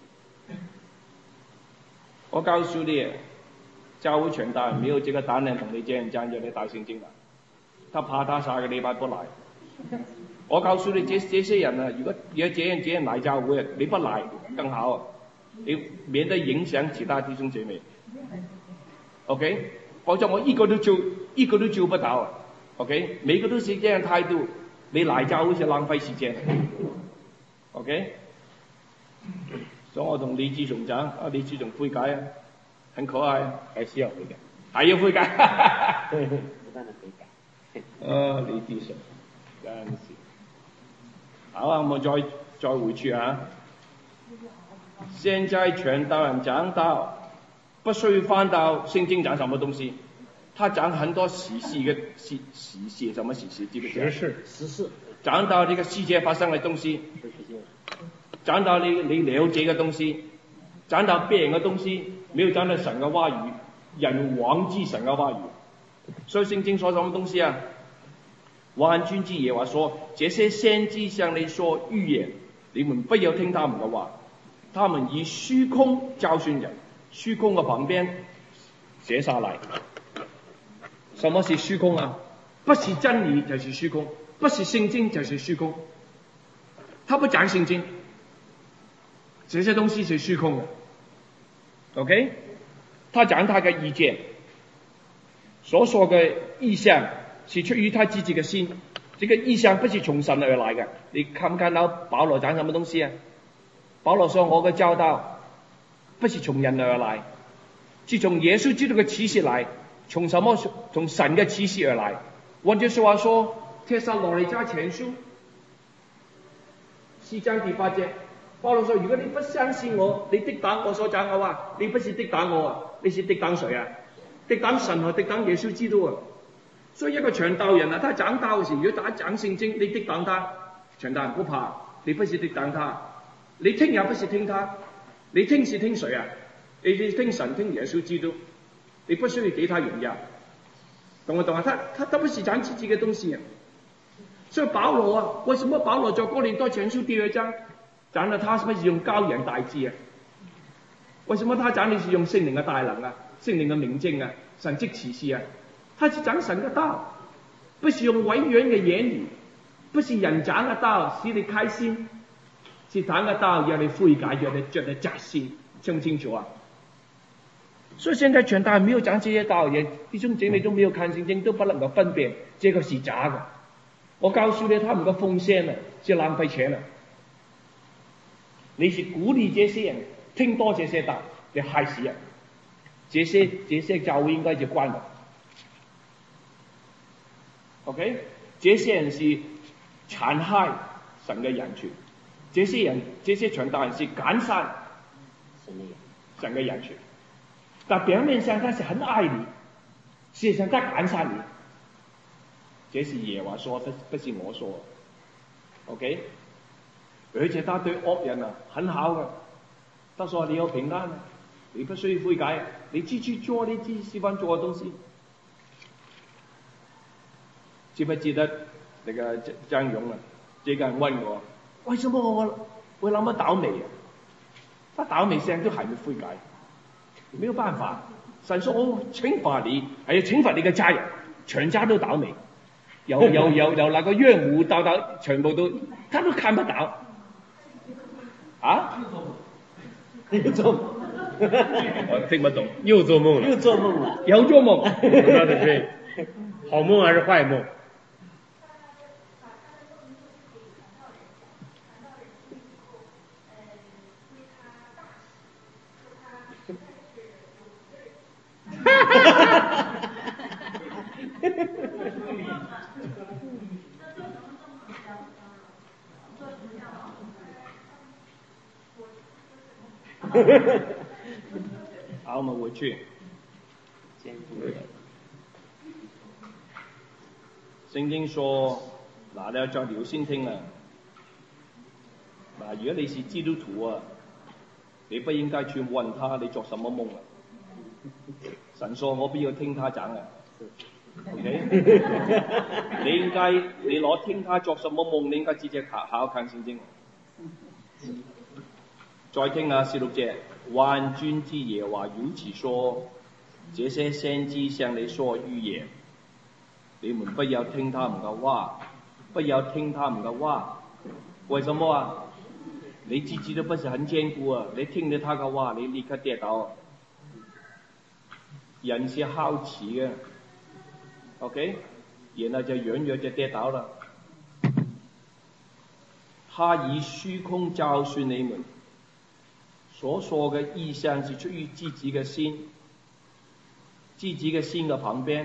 我告訴你，教會傳道人沒有這個膽量同你這樣講，叫你帶聖經來。他怕他下個禮拜不來。我告訴你，這這些人啊，如果如果這樣這樣來教會，你不來更好啊，你免得影響其他弟兄姐妹。OK， 否則我一個都做，一個都做不到啊。OK， 每個都是這樣態度，你來教會是浪費時間。OK， 所以我同李志雄講，啊李志雄悔改啊，很可愛，還是要悔改，還要悔改。 不斷的悔改。 啊，李志雄，真是。好啊，我們再再回去啊。現在傳道人講道，不需要翻到聖經講什麼東西，他講很多時事嘅時時事，什麼時事？知不知？時事， 時事。 講到呢個世界發生嘅東西，講到你你了解嘅東西，講到別人嘅東西，沒有講到神嘅話語，人忘記神嘅話語。所以聖經說什麼東西啊？萬軍之耶和華說：這些先知向你說預言，你們不要聽他們嘅話，他們以虛空教訓人。虛空嘅旁邊寫下來，什麼是虛空啊？不是真理就是虛空，不是聖經就是虛空。他不講聖經，這些東西是虛空嘅。OK， 他講他嘅意見。 所说的意象是出于他自己的心，这个意象不是从神而来的。你看不看到保罗讲什么东西啊？保罗说我的教导不是从人而来，是从耶稣基督的启示来，从什么？从神的启示而来。换句话说，帖撒罗尼迦前书四章第八节，保罗说：如果你不相信我，你敵擋我所講嘅話，你不是敵擋我啊，你是敵擋誰啊？敵擋神和敵擋耶穌基督啊！所以一個傳道人啊，他講道時，如果他講聖經，你敵擋他，傳道人不怕，你不是敵擋他，你聽也不是聽他，你聽是聽誰啊？你是聽神，聽耶穌基督，你不需要給他榮耀。懂我懂啊？他他他不是講自己的東西啊。所以保羅啊，為什麼保羅在哥林多前書第二章講了他是不是用羔羊代志啊？為什麼他講你是用聖靈嘅大能啊？聖靈嘅明證啊，神蹟奇事啊？他是講神嘅道，不是用委婉嘅言語，不是人講嘅道使你開心，是講嘅道讓你悔改，讓你着你扎心，清唔清楚啊？所以現在全大沒有講這些道理，弟兄姐妹都沒有看聖經，都不能夠分辨這個是假嘅。我告訴你，他們嘅奉獻啊，是浪費錢啊！你是鼓勵這些人聽多這些道，你害死人。這些這些教會應該就關了。OK， 這些人是殘害神嘅人權，這些人這些傳道人是趕散神嘅人權。但表面上他是很愛你，事實上他趕散你。這是耶和華說的，不是我說。OK， 而且他對惡人啊很好嘅，他說你有平安，你不需要悔改，你繼續做你自己喜歡做嘅東西。記不記得那個張勇啊？這個人問我，為什麼我會那麼倒霉啊？他倒霉聲都還沒悔改。沒有辦法，神說我懲罰你，係要懲罰你嘅家人，全家都倒霉，由由由由那個岳母到到全部都，他都看不到。啊？又做夢？我聽不懂。 又做夢了。 又做夢了。 又做夢。 說的對，好夢還是壞夢？ 好，我們回去。聖經說，嗱，你再聊先聽啊。嗱，如果你是基督徒啊，你不應該去問他你做什麼夢啊。神說我不要聽他講啊。OK， 你應該你攞聽他作什麼夢，你應該直接考考看聖經。再聽下十六節，萬軍之耶和華如此說：這些先知向你說預言，你們不要聽他們嘅話，不要聽他們嘅話。為什麼啊？你自己都不是很堅固啊！你聽咗他嘅話，你立刻跌倒。人是好奇嘅 ，OK， 然後就軟弱就跌倒啦。他以虛空教訓你們，所說嘅意象是出於自己嘅心，自己嘅心嘅旁邊。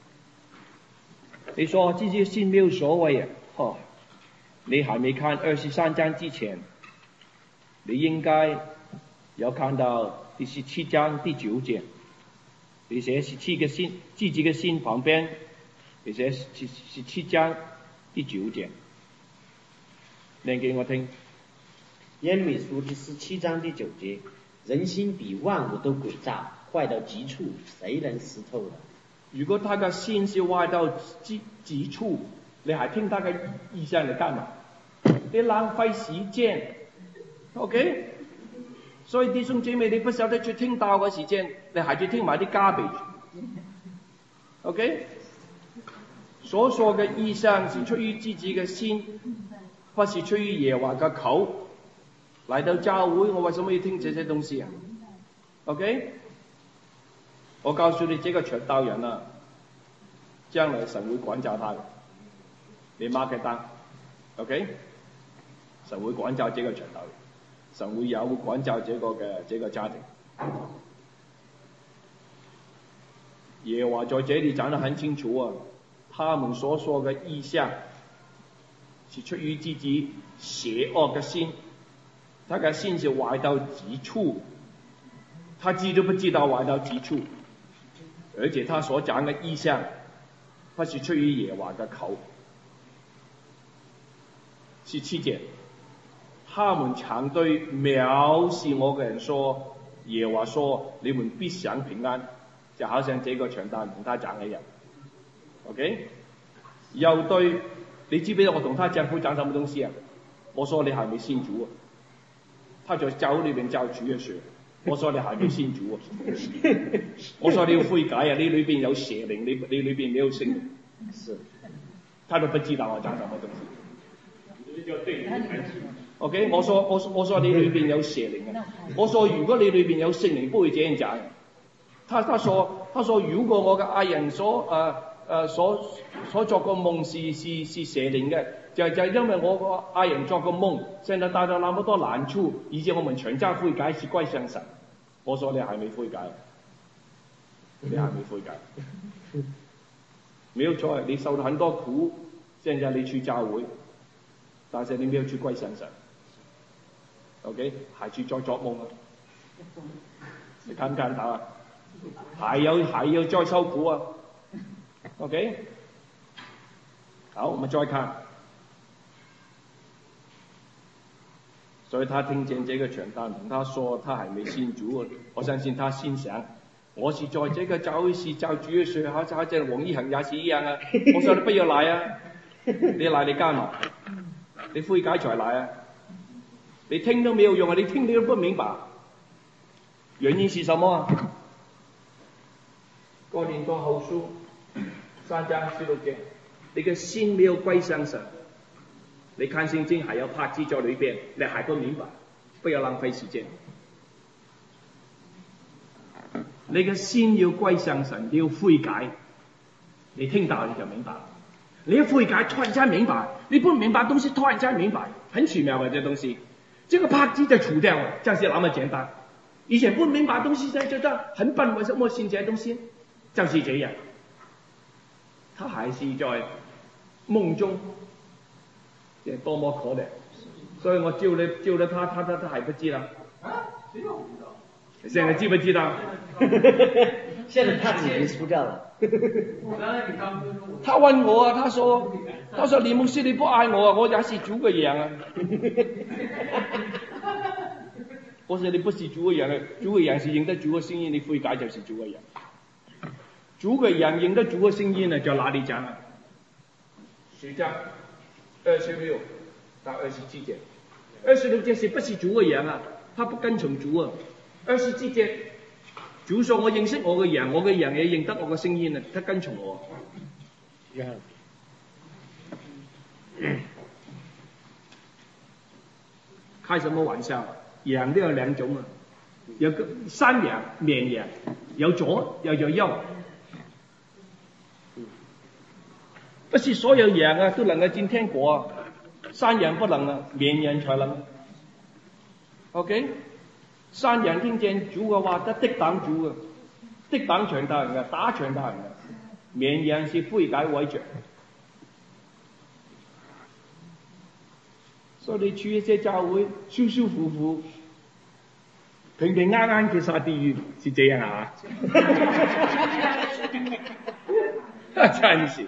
你說自己嘅心沒有所謂啊？哦，你還沒看二十三章之前，你應該有看到第十七章第九節。你寫十七個心，自己嘅心旁邊，你寫十十七章第九節，念給我聽。 耶利米書第十七章第九節：人心比萬物都詭詐，壞到極處，誰能識透呢？ 如果他嘅心是壞到極極處，你還聽他嘅意象嚟幹嘛？你浪費時間 ，OK？所以弟兄姐妹，你不曉得去聽道嘅時間，你還去聽埋啲 garbage。OK？ 所說嘅意象是出於自己嘅心，不是出於耶和華嘅口。來到教會，我為什麼要聽這些東西啊 ？OK？ 我告訴你，這個傳道人啊， 将來神會管教他嘅，你 mark 嘅單 ，OK？ 神會管教這個長頭，神會有管教這個嘅這個家庭。耶和華在這裡講得很清楚啊，他們所說嘅意象是出於自己邪惡嘅心，他嘅心是壞到極處，他知都不知道壞到極處，而且他所講嘅意象不是出於耶和華嘅口。十七節，他們常對藐視我嘅人說，耶和華說你們必享平安，就好像這個長大同他講嘅人 ，OK？ 又對，你知唔知道我同他講會講什麼東西啊？我說你還沒信主啊，他在教會裏邊教主嘅說，我說你還沒信主啊，我說你要悔改啊，你裏邊有邪靈，你你裏邊沒有聖靈，是，他都不知道我講什麼東西。OK， 我說我我說你裏邊有邪靈啊，我說如果你裏邊有聖靈，不會這樣講。他他說他說如果我嘅愛人所誒誒、呃呃、所所作個夢是是是邪靈嘅，就就因為我個愛人作個夢，現在帶到那麼多難處，而且我們全家悔改是歸向神。我說你還沒悔改，你還沒悔改，沒有錯，你受了很多苦，現在你去教會，但是你沒有去歸向神。OK， 還去再作夢啊？你看唔看到啊？還要還要再受苦啊 ？OK， 好，我們再看。所以他聽見這個傳單同他說他還沒信主，我相信他心想，我是在這個教會是教主嘅時候，好似好似王一恒也是一樣啊。我說你不要來啊，你來你幹嘛？你悔改才來啊！你聽都沒有用啊，你聽你都不明白，原因是什麼啊？哥林多後書三章十六節，你嘅心沒有歸向神，你看聖經還有拍子在裏邊，你還不明白，不要浪費時間。你嘅心要歸向神，你要悔改，你聽到你就明白。你要悔改，突然間明白，你不明白東西，突然間明白，很奇妙嘅這東西。這個拍子就除掉了，就是那麼簡單。以前不明白東西，就覺得很笨，為什麼信這些東西？就是這樣，他還是在夢中，這多麼可憐！所以我叫你叫了他，他他他還不知道。啊？誰都不知道。現在知不知道？ 現在他自己出掉了。 他問我啊，他說，他說李牧師你不愛我啊，我也是主嘅羊啊。我說你不是主嘅羊啊，主嘅羊是認得主嘅聲音，你悔改就是主嘅羊。主嘅羊認得主嘅聲音啊，在哪裡講啊？十章二十六到二十七節，二十六節是不是主嘅羊啊？他不跟從主啊。二十七節，主說我認識我嘅羊，我嘅羊也認得我嘅聲音啊，他跟從我。Yeah. 開什麼玩笑？羊都有兩種啊，有個山羊、綿羊，有左又有右。不是所有羊啊都能夠進天國啊，山羊不能啊，綿羊才能。OK， 山羊聽見主嘅話，得抵擋主嘅，抵擋傳道人嘅，打傳道人嘅。綿羊是悔改為主。所以你去一些教會舒舒服服、平平安安嘅下地獄，是這樣啊？真是。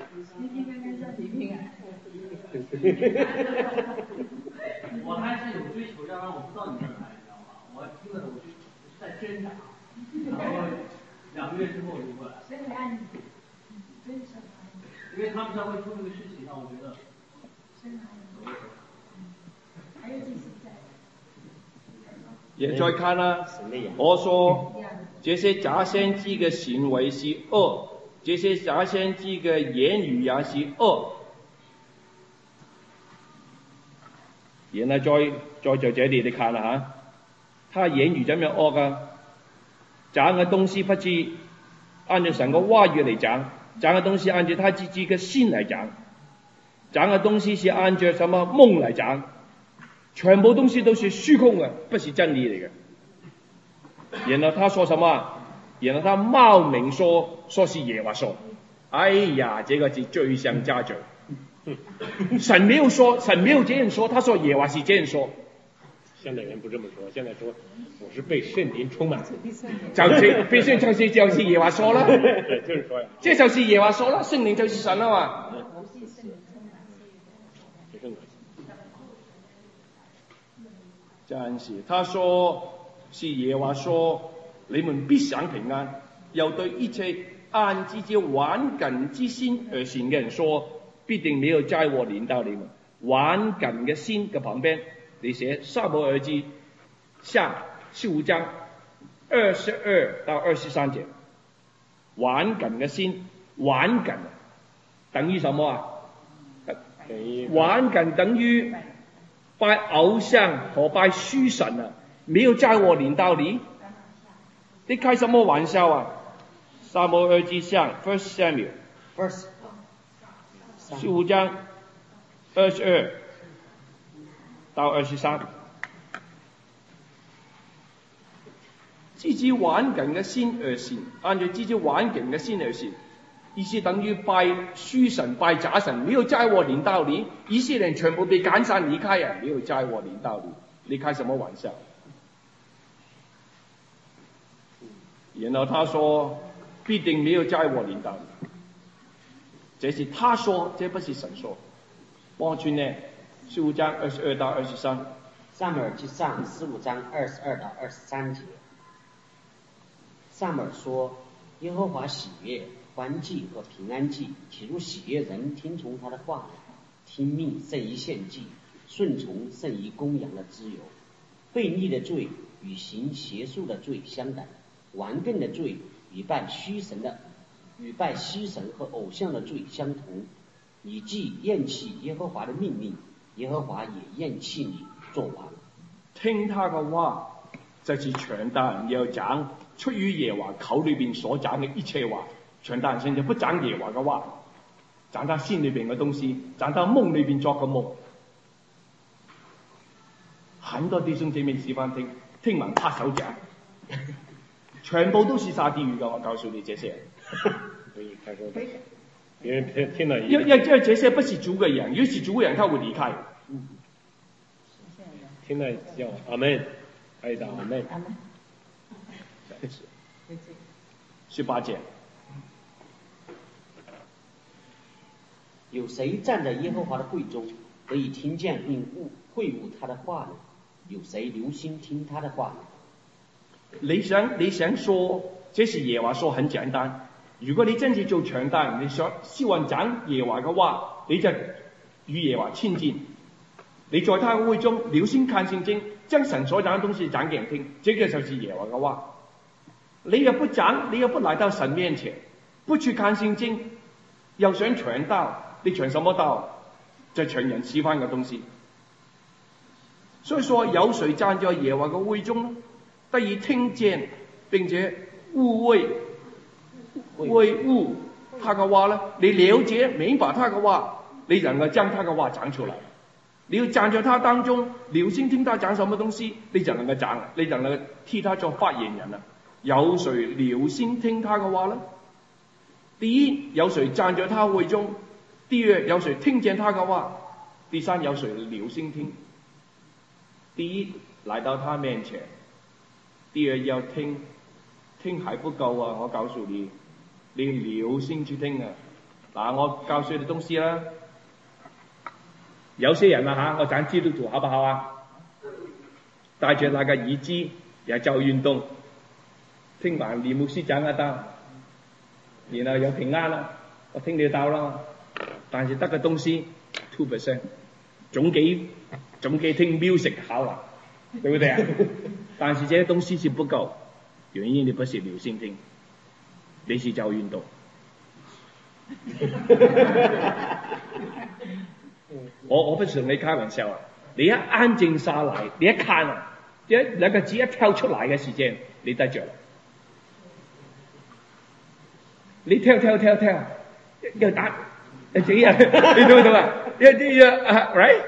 我还是有追求，要不然我不知道你是哪，你知道吗？我听了我就是在挣扎，然后两个月之后我就过来。谁会爱你？为什么？因为他们才会出这个事情，让我觉得。还有就是在。 也再看啦，我說這些假先知嘅行為是惡，這些假先知嘅言語也是惡。然後再再在這裡你看啦嚇，他言語怎麼惡啊？講嘅東西不是按照神嘅話語嚟講， 讲的东西按照他自己的心来讲，讲的东西是按照什么梦来讲，全部东西都是虚空的，不是真理嚟嘅。然后他说什么？然后他冒名说说是耶和华说，哎呀，这个是罪上加罪。神没有说，神没有这样说，他说耶和华是这样说。 现在人不这么说，现在说我是被圣灵充满。 就是被圣就是就是耶和华说了， 对，就是说呀， 这就是耶和华说了，圣灵就是神了嘛。真是，他说是耶和华说，你们必享平安，又对一切按自己顽梗之心而行嘅人说，必定没有灾祸临到你们。顽梗嘅心嘅旁边，你写撒母耳记下十五章二十二到二十三节。顽梗嘅心，顽梗等于什么啊？顽梗等于拜偶像和拜虚神啊！没有灾祸临到你，你开什么玩笑啊？撒母耳记上 First Samuel First 十五章二十二到二十三，自己顽梗嘅心而行，按照自己顽梗嘅心而行，意思等于拜虚神、拜假神，没有灾祸临到你。以色列人全部被赶散离开啊，没有灾祸临到你，你开什么玩笑？然后他说，必定没有灾祸临到你，这是他说，这不是神说。帮我去念十五章二十二到二十三。 撒母耳记上十五章二十二到二十三节。撒母耳说：“耶和华喜悦欢祭和平安祭，岂如喜悦人听从他的话呢？听命胜于献祭，顺从胜于公羊的脂油。悖逆的罪与行邪术的罪相等，顽梗的罪与拜虚神的与拜虚神和偶像的罪相同。你既厌弃耶和华的命令，耶和华也厌弃你做王。” 听他嘅話，就是傳達人要講出於耶和華口裏邊所講嘅一切話。傳達人現在不講耶和華嘅話，講他心裏邊嘅東西，講他夢裏邊作嘅夢。很多弟兄姐妹喜歡聽，聽完拍手掌，全部都是下地獄嘅。我告訴你，這些人。 所以他說，別人聽聽了一， 因因因為這些不是主嘅人，如果是主嘅人，他會離開。 聽了叫阿門，可以打阿門。 十八節。 有谁站在耶和华的会中，可以听见并悟会悟他的话呢？有谁留心听他的话呢？ 你想你想說，這是耶和華說很簡單。如果你真係做長大，你想希望講耶和華嘅話，你就與耶和華親近。你在他嘅會中留心看聖經，將神所講嘅東西講給人聽，這個就是耶和華嘅話。你又不講，你又不來到神面前，不去看聖經，又想傳道。你傳什麼道？就傳人喜歡嘅東西。所以說，有誰站在耶和華嘅會中，得以聽見並且悟會會悟他嘅話呢？你了解明白他嘅話，你能夠將他嘅話講出來。你要站在他當中，留心聽他講什麼東西，你就能夠講，你就能夠替他做發言人啦。有誰留心聽他嘅話呢？第一，有誰站在他會中？第二，有誰聽見他嘅話？第三，有誰留心聽？第一，來到他面前；第二，要聽，聽還不夠啊！我告訴你，你留心去聽啊！嗱，我教書嘅東西啦，有些人啊嚇，我講基督徒好不好啊？帶住那個耳機也做運動，聽完李牧師講一單，然後有平安啦，我聽你到啦。但是得個東西 two percent， 總幾總幾聽 music 好啦，對不對啊？但是這些東西是不夠，原因你不是留心聽，你是做運動。我我不是同你開玩笑啊！你一安靜下來，你一看啊，一兩個字一跳出來嘅時間，你得着啦。你跳跳跳跳， 要打，要这样，你懂不懂啊？要这样啊 ，right？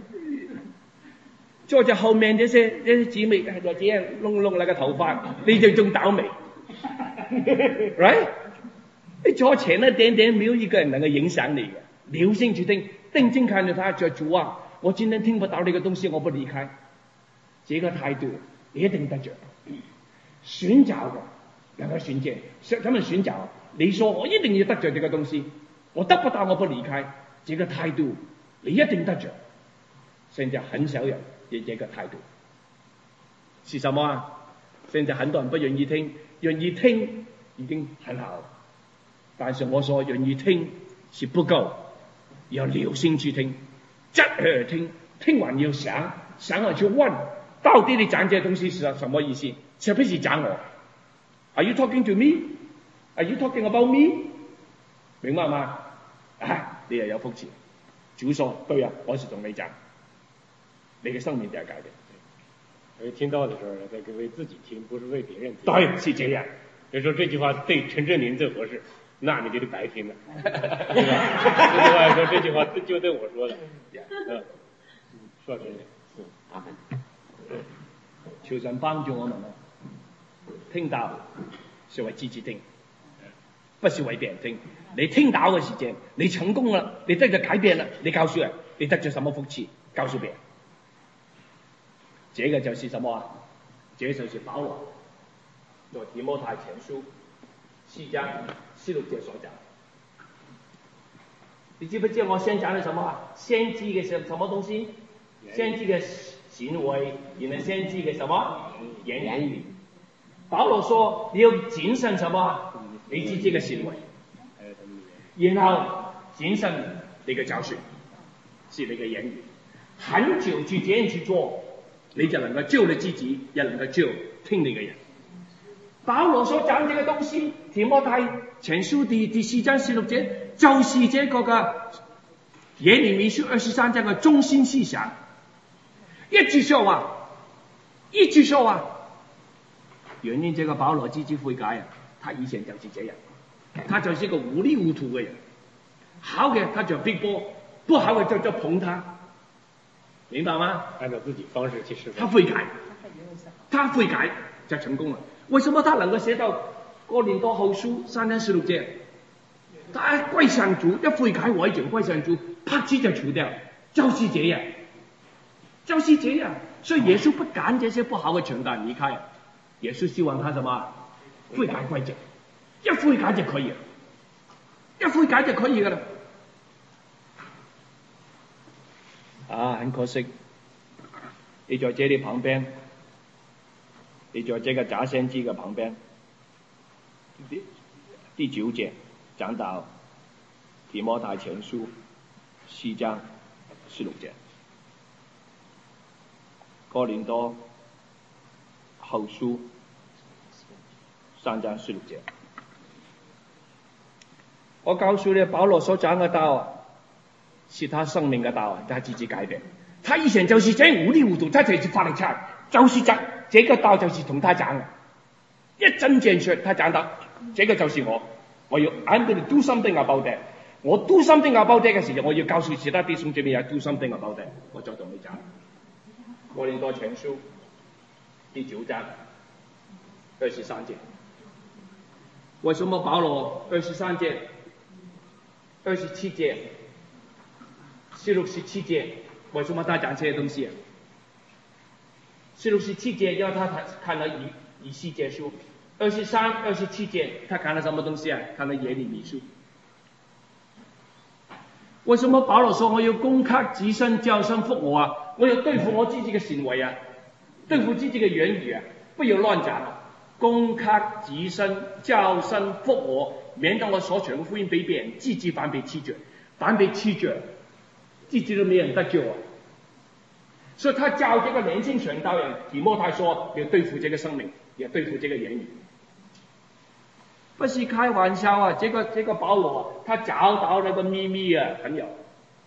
坐在後面這些這些姊妹係就這樣弄弄那個頭髮，你就仲倒霉 ，right？ 你坐前一點點，沒有一個人能夠影響你嘅，留心去聽，定睛看着他，說主啊，我今天聽不到呢個東西，我不離開。這個態度你一定得着。尋找嘅能夠尋見，他們尋找，你說我一定要得着這個東西，我得不到我不離開，這個態度你一定得着。現在很少人有這個態度，是什麼啊？現在很多人不願意聽，願意聽已經很好，但是我說願意聽是不夠，要留心去聽，側耳聽，聽完要想，想完去問，到底你講這東西是什麼意思？是不是講我 ？Are you talking to me? Are you talking about me? 明白嗎？啊，你又有福氣。主說對啊，我是同你講，你嘅生命就係改變。 所以聽到的時候，在為自己聽，不是為別人聽。 對，是這樣。 就說這句話對陳振林最合適，那你就得白聽了，對吧？這句話說這句話就對我說的，嗯，說真的，嗯，阿門。 求神幫助我們啊！聽到是為自己聽，不是為別人聽。你聽到嘅時間，你成功了，你得咗改變了，你告訴人，你得咗什麼福氣？告訴別人，這個就是什麼啊？這就是保羅在提摩太前書四章十六節所講。你知不知我先講的什麼啊？先知嘅什什麼東西？先知嘅行為，然後先知嘅什麼言言語？保羅說你要謹慎什麼？你自己嘅行為，然後謹慎你嘅教訓，是你嘅言語。很久去這樣去做，你就能夠救你自己，也能夠救聽你嘅人。保羅所講這個東西，提摩太前書第第四章十六節，就是這個嘅耶利米書二十三章嘅中心思想。一句說話，一句說話。原因這個保羅自己悔改啊，他以前就是這樣，他就是一個糊裡糊塗嘅人。好嘅他就逼迫，不好嘅就就捧他，明白嗎？ 按照自己方式去釋放。 他悔改，他悔改就成功了。為什麼他能夠寫到哥林多後書三章十六節？他一歸上主，一悔改我已經歸上主，啪哧就除掉，就是這樣，就是這樣。所以耶穌不趕這些不好嘅強盜離開，耶穌希望他什麼？悔改歸正，一悔改就可以了，一悔改就可以噶啦。啊，很可惜，你在這裏旁邊，你在這個假先知嘅旁邊，第第九節講到提摩太前書四章十六節，哥林多後書三章十六節。我告訴你，保羅所講嘅道啊，是他生命嘅道啊，他自己改變。他以前就是這樣糊裡糊塗，他就是法利賽人，就是這這個道就是同他講嘅。一針見血，他講到，這個就是我，我要 I'm going to do something about that。我 do something about that 嘅時候，我要告訴其他弟兄姊妹也 do something about that。我再同你講，哥林多前書第九章二十三節。為什麼保羅二十三節、二十七節、十六十七節，為什麼他講這些東西啊？十六十七節要他看了以以西結書，二十三、二十七節他看了什麼東西啊？看了耶利米書。為什麼保羅說我要攻克己身，叫身服我啊？我要對付我自己嘅行為啊，對付自己嘅言語啊，不要亂講啊！攻克己身，叫身服我，免得我所傳嘅福音俾別人，自己反被棄絕，反被棄絕，自己都沒人得救啊！所以他教這個年輕傳道人提摩太說，要對付這個生命，要對付這個言語，不是開玩笑啊！這個這個保羅，他找到那個秘密啊，朋友。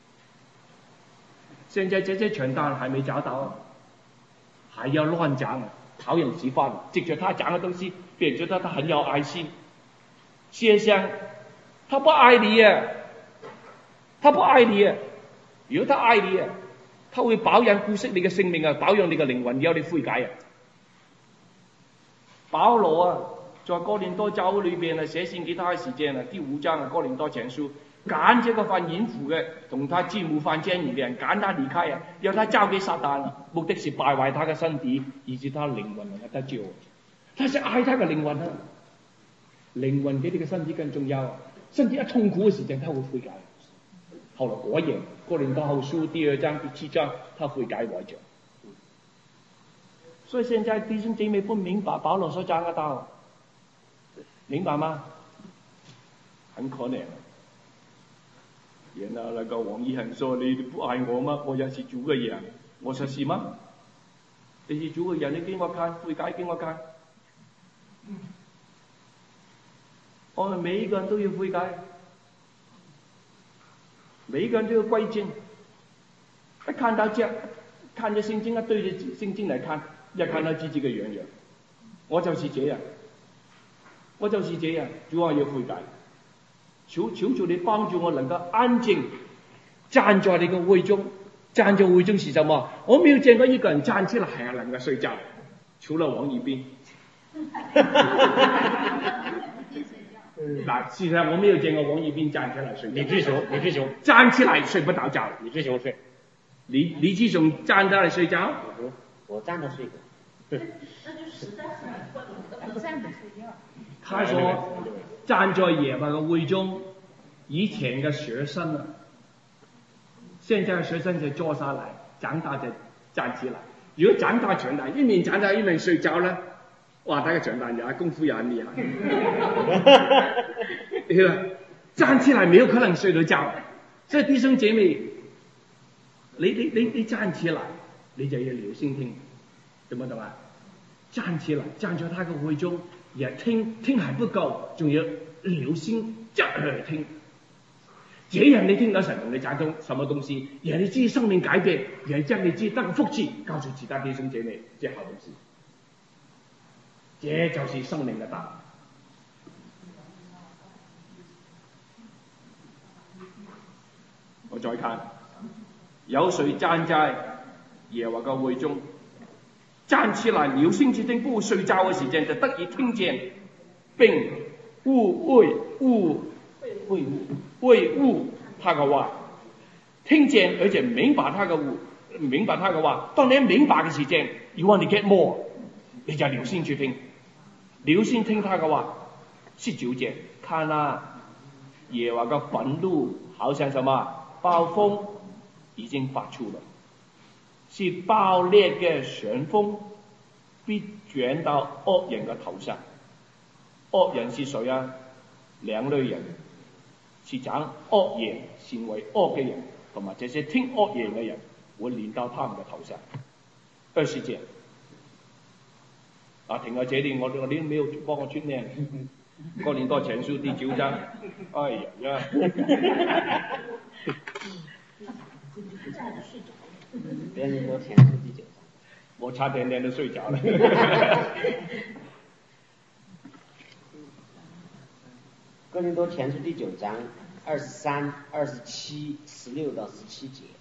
現在這些傳道人還沒找到啊，還要亂講啊！討人喜歡，藉着他講嘅東西，別人覺得他很有愛心。事實上， 他不爱你啊，他不爱你啊。如果他愛你啊，他會保養顧惜你嘅性命啊，保養你嘅靈魂，有你悔改啊。保羅啊，在哥林多教會裏邊啊，寫信給他嘅時間啊，第五章啊，哥林多前書，趕這個犯淫婦嘅同他沾污犯奸淫嘅人，趕他離開啊，要他交給撒旦啊，目的是敗壞他嘅身體，以致他靈魂能夠得救。他是愛他嘅靈魂啊，靈魂比你嘅身體更重要啊。身體一痛苦嘅時間，他會悔改。後來果然，哥林多後書第二章、第七章，他悔改改咗。所以現在弟兄姐妹不明白保羅所講嘅道，明白嗎？很可憐。然後那個黃以恒說：你不愛我嗎？我也是主嘅人。我說是嗎？你是主嘅人，你給我看悔改給我看。我們每一個人都要悔改。每一個人都要歸正，一看到這，看着聖經，一對着聖經嚟看，一看到自己嘅樣樣，我就是這樣，我就是這樣，主啊要悔改，求求求你幫助我能夠安靜站在你嘅會中，站在會中是什麼？我沒有見過一個人站起來還能夠睡覺，除了王一斌。嗱，事實上我沒有見過王一斌站起來睡覺。 李志雄，李志雄站起來睡不着覺。 李志雄睡。 李李志雄站在那裡睡覺。 我我站着睡的。 那就實在很不站着睡覺。 他說站在耶和華嘅會中，以前嘅學生啊，現在嘅學生就坐下來，長大就站起來。如果長大長大，一面長大一面睡覺呢？哇！大家長大也功夫也很厲害，對吧？站起來沒有可能睡得覺，所以弟兄姐妹，你你你你站起來，你就要留心聽，懂唔懂啊？站起來，站在他嘅會中，也聽聽還不夠，仲要留心側耳聽，這樣你聽到神同你講東什麼東西，讓你知生命改變，讓將你知得個福氣，告訴其他弟兄姐妹，這好東西。這就是生命嘅道。我再看，有誰站在耶和華嘅會中，站起來留心去聽，不會睡覺嘅時間，就得以聽見並污為污為為污他嘅話，聽見而且明白他嘅明白他嘅話。當你明白嘅時間，如果你 get more，你就留心去聽。留心聽他嘅話，十九節，看啊，耶和華嘅憤怒好像什麼？暴風已經發出了，是爆裂嘅旋風，必捲到惡人嘅頭上。惡人是誰啊？兩類人，是講惡言行為惡嘅人，同埋這些聽惡言嘅人，會連到他們嘅頭上。二十節。啊，停喺這裡，我我你都沒有幫我出念。哥林多前書第九章，哎呀呀！ 哥林多前書第九章， 我差點念都睡着了。 哥林多前書第九章二十三、二十七、十六到十七節。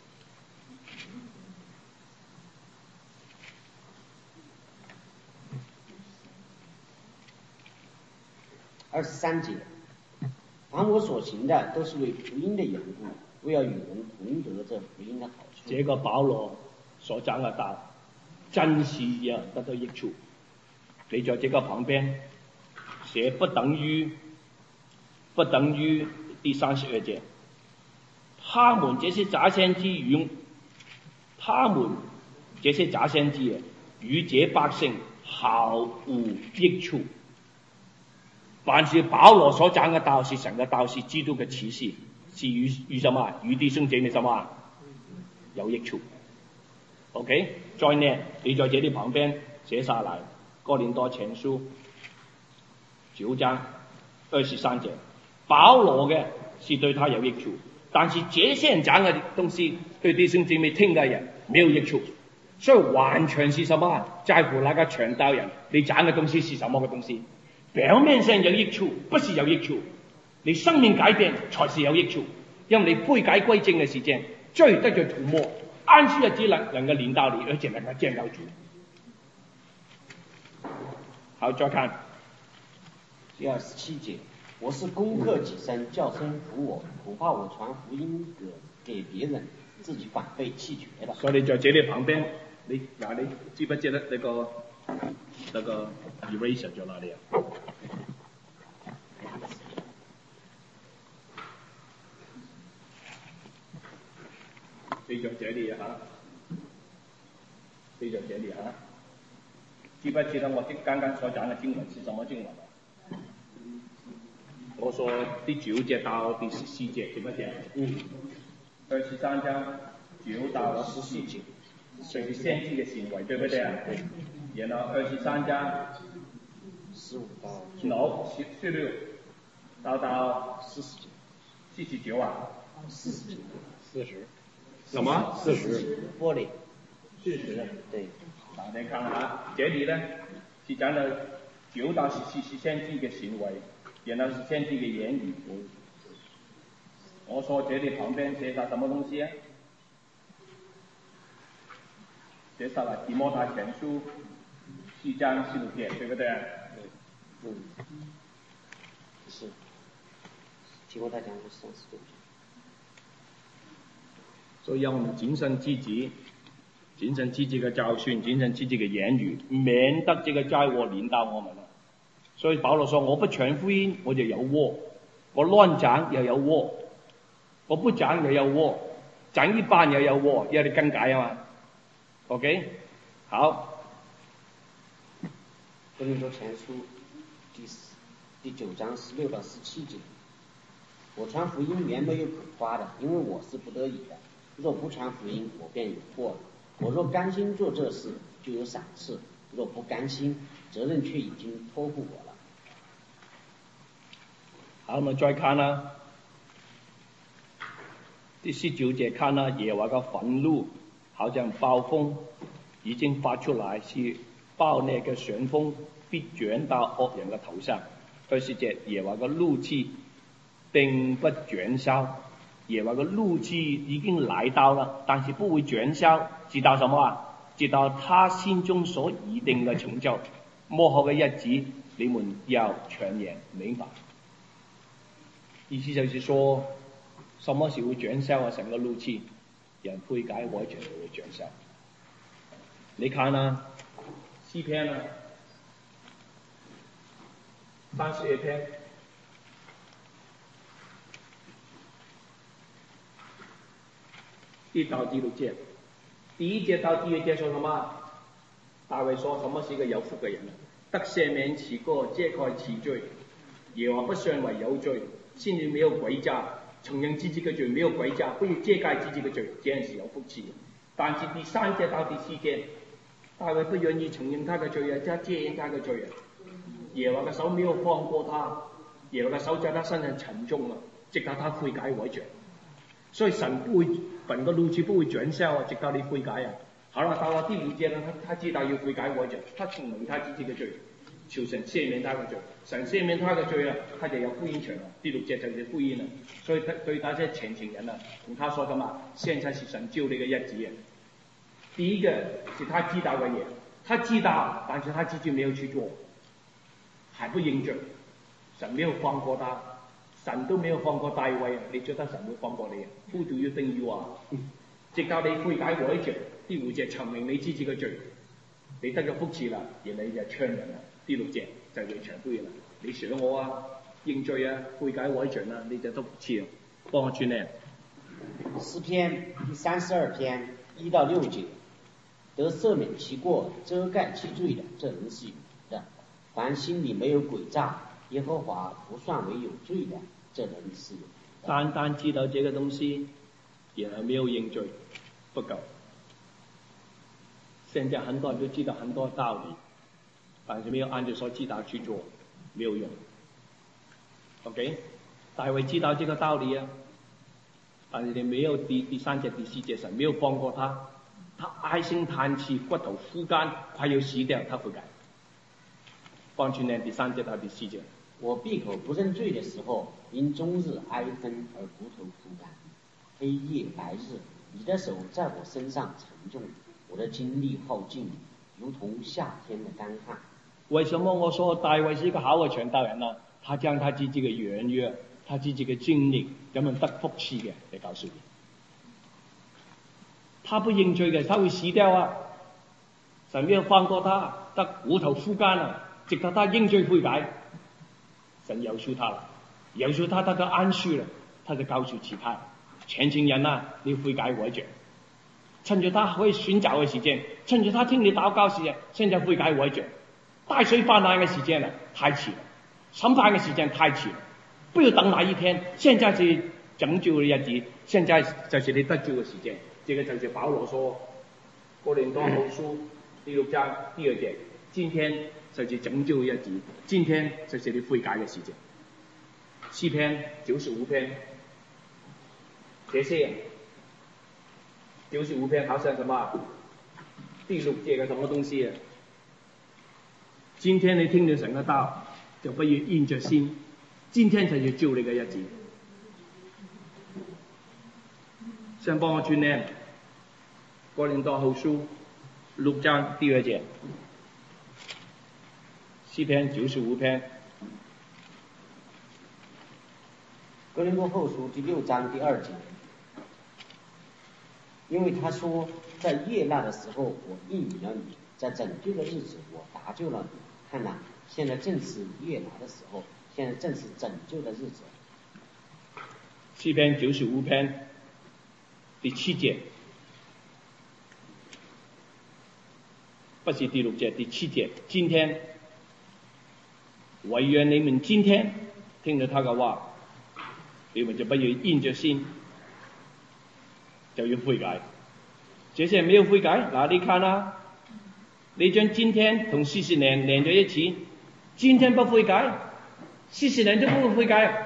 二十三節，凡我所行的，都是為福音的緣故，為要與人同得這福音的好處。 這個保羅所講嘅道，真是讓人得到益處。你在這個旁邊寫不等於不等於第三十二節，他們這些假先知與他們這些假先知啊，與這百姓毫無益處。凡是保羅所講嘅道是神嘅道，是基督嘅啟示，是與與什麼？與弟兄姐妹什麼？有益處。OK， 再呢，你在這裡旁邊寫下來，哥林多前書九章二十三節，保羅嘅是對他有益處，但是這些人講嘅東西對弟兄姐妹聽嘅人沒有益處，所以完全是什麼？在乎那個傳道人，你講嘅東西是什麼嘅東西？表面上有益處，不是有益處。 你生命改變才是有益處，因為你悔改歸正嘅時間，罪得着塗抹，安息日子能能夠臨到你，而且能夠見到主。好，再看第二十七节，我是攻克己身，叫身服我，恐怕我传福音给给别人，自己反被棄絕了。 所以你在這裏旁邊，你嗱你知不知得那個那個 eraser 在哪裡啊？你在這裡啊，你在這裡啊，知不知道我剛剛所講的經文是什麼經文啊？我說第九節到第十四節，記不記得？嗯。二十三章九到十四節，屬於先知嘅行為，對不對啊？對。然後二十三章十五到 ，no，十十六到到四十九， 四十九啊？ 四十九， 四十。 什麼？ 四十。 玻璃。 四十。 對。 嗱，你看下，這裡呢是講到九到十四是先知嘅行為，然後是先知嘅言語。我說這裡旁邊寫咗什麼東西啊？寫咗了提摩太前書四章十五節，對不對？ 對。嗯。是。提摩太前書三十六節。 所以讓我們謹慎自己，謹慎自己嘅教訓，謹慎自己嘅言語，免得這個災禍臨到我們了。所以保羅說：我不傳福音，我就有禍；我亂講又有禍；我不講又有禍，講一半又有禍，要你更改啊嘛。OK， 好。 哥林多前書第第九章十六到十七節，我傳福音原沒有可誇的，因為我是不得已的。若不傳福音，我便有禍了。我若甘心做這事，就有賞賜；若不甘心，責任卻已經託付我了。 好，我們再看啦，第十九節看啦，耶和華嘅憤怒好像暴風已經發出來，是暴烈嘅旋風必捲到惡人嘅頭上。二十節，耶和華嘅怒氣並不捲消。耶和華嘅怒氣已經來到了，但是不會捲消，直到什麼啊？直到他心中所擬定嘅成就。末後嘅日子，你們要全然明白。意思就是說，什麼時會捲消啊？神嘅怒氣，人悔改改正就會捲消。你看啊，詩篇啊，三十一篇。一到第六節，第一節到第二節說什麼？大衛說什麼是一個有福嘅人？得赦免其過，遮蓋其罪。耶和華不算為有罪，心裏沒有詭詐，承認自己嘅罪，沒有詭詐，不要遮蓋自己嘅罪，這樣是有福氣。但是第三節到第四節，大衛不願意承認他嘅罪啊，即係遮掩他嘅罪啊。耶和華嘅手沒有放過他，耶和華嘅手在他身上沉重啊，直到他悔改改正。所以神不會，神個怒氣不會轉消啊，直到你悔改啊。好了，到了第五節呢，他他知道要悔改改正，他承認他自己嘅罪，求神赦免他嘅罪，神赦免他嘅罪啊，他就有福音權啦。第六節就是福音啦。所以他對那些前情人啊，同他說什麼？現在是神救你嘅日子啊。第一個是他知道嘅嘢，他知道，但是他自己沒有去做，還不認罪，神沒有放過他。神都沒有放過大衛啊！你覺得神會放過你啊 ？Who do you think you are？直到你悔改改正，第五節承認你自己嘅罪，你得咗福氣啦，而你就唱人啦。第六節就係長杯啦。你想我啊，認罪啊，悔改改正啦，你就得福氣啦。幫我轉呢？ 詩篇第三十二篇一到六節，得赦免其過，遮蓋其罪的，這人是有的；凡心裡沒有詭詐，耶和華不算為有罪的，這人是有的。 單單知道這個東西，然後沒有認罪，不夠。現在很多人都知道很多道理，但是沒有按照所知道去做，沒有用。OK， 大衛知道這個道理啊，但是你沒有第第三節、第四節神沒有放過他，他唉聲嘆氣，骨頭枯乾，快要死掉，他悔改。幫住呢第三節到第四節。 我闭口不认罪的时候，因终日哀愤而骨头枯干。黑夜白日，你的手在我身上沉重，我的精力耗尽，如同夏天的干旱。 为什么我说大卫是一个好的传道人呢？他将他自己嘅軟弱，他自己嘅經歷咁樣得福賜嘅嚟告訴你。他不認罪嘅，他會死掉啊！神沒有放過他，得骨頭枯乾啊！直到他認罪悔改，神饒恕他了，饒恕他，他得安舒了，他就告訴其他前情人啊，你悔改回轉，趁住他可以選擇嘅時間，趁住他聽你禱告時間，現在悔改回轉。大水泛濫嘅時間了，太遲了；審判嘅時間太遲了，不要等那一天，現在是拯救嘅日子，現在就是你得救嘅時間。這個就是保羅說哥林多後書第六章第二節，今天就是拯救嘅日子，今天就是你悔改嘅時間。詩篇九十五篇，這些九十五篇好像什麼第六節嘅什麼東西啊？今天你聽到神嘅道，就不要硬着心，今天就是救你嘅日子。想幫我轉呢？哥林多後書六章第二節，詩篇九十五篇。 哥林多後書第六章第二節，因為他說，在悅納的時候我應允了你，在拯救的日子我搭救了你。看哪，現在正是悅納的時候，現在正是拯救的日子。 詩篇九十五篇第七節，不是第六節，第七節。今天唯願你們今天聽了他嘅話，你們就不要硬着心，就要悔改。這些沒有悔改，嗱你看啊，你將今天同四十年連在一起，今天不悔改，四十年就不會悔改。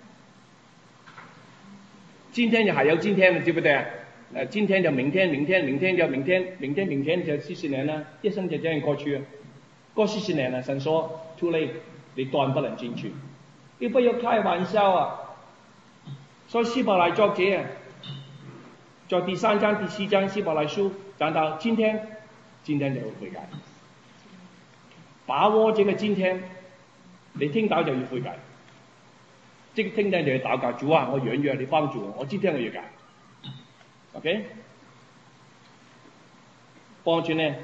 今天就還有今天了，對不對？呃，今天就明天，明天明天就明天，明天明天就四十年了，一生就這樣過去了。過四十年了，神說 too late，你斷不能進去。你不要開玩笑啊！所以希伯來作者啊，在第三章、第四章希伯來書講到今天，今天就要悔改，把握這個今天，你聽到就要悔改。即係聽到就要禱告，主啊，我軟弱，你幫助我，我今天我要改。OK， 幫住呢？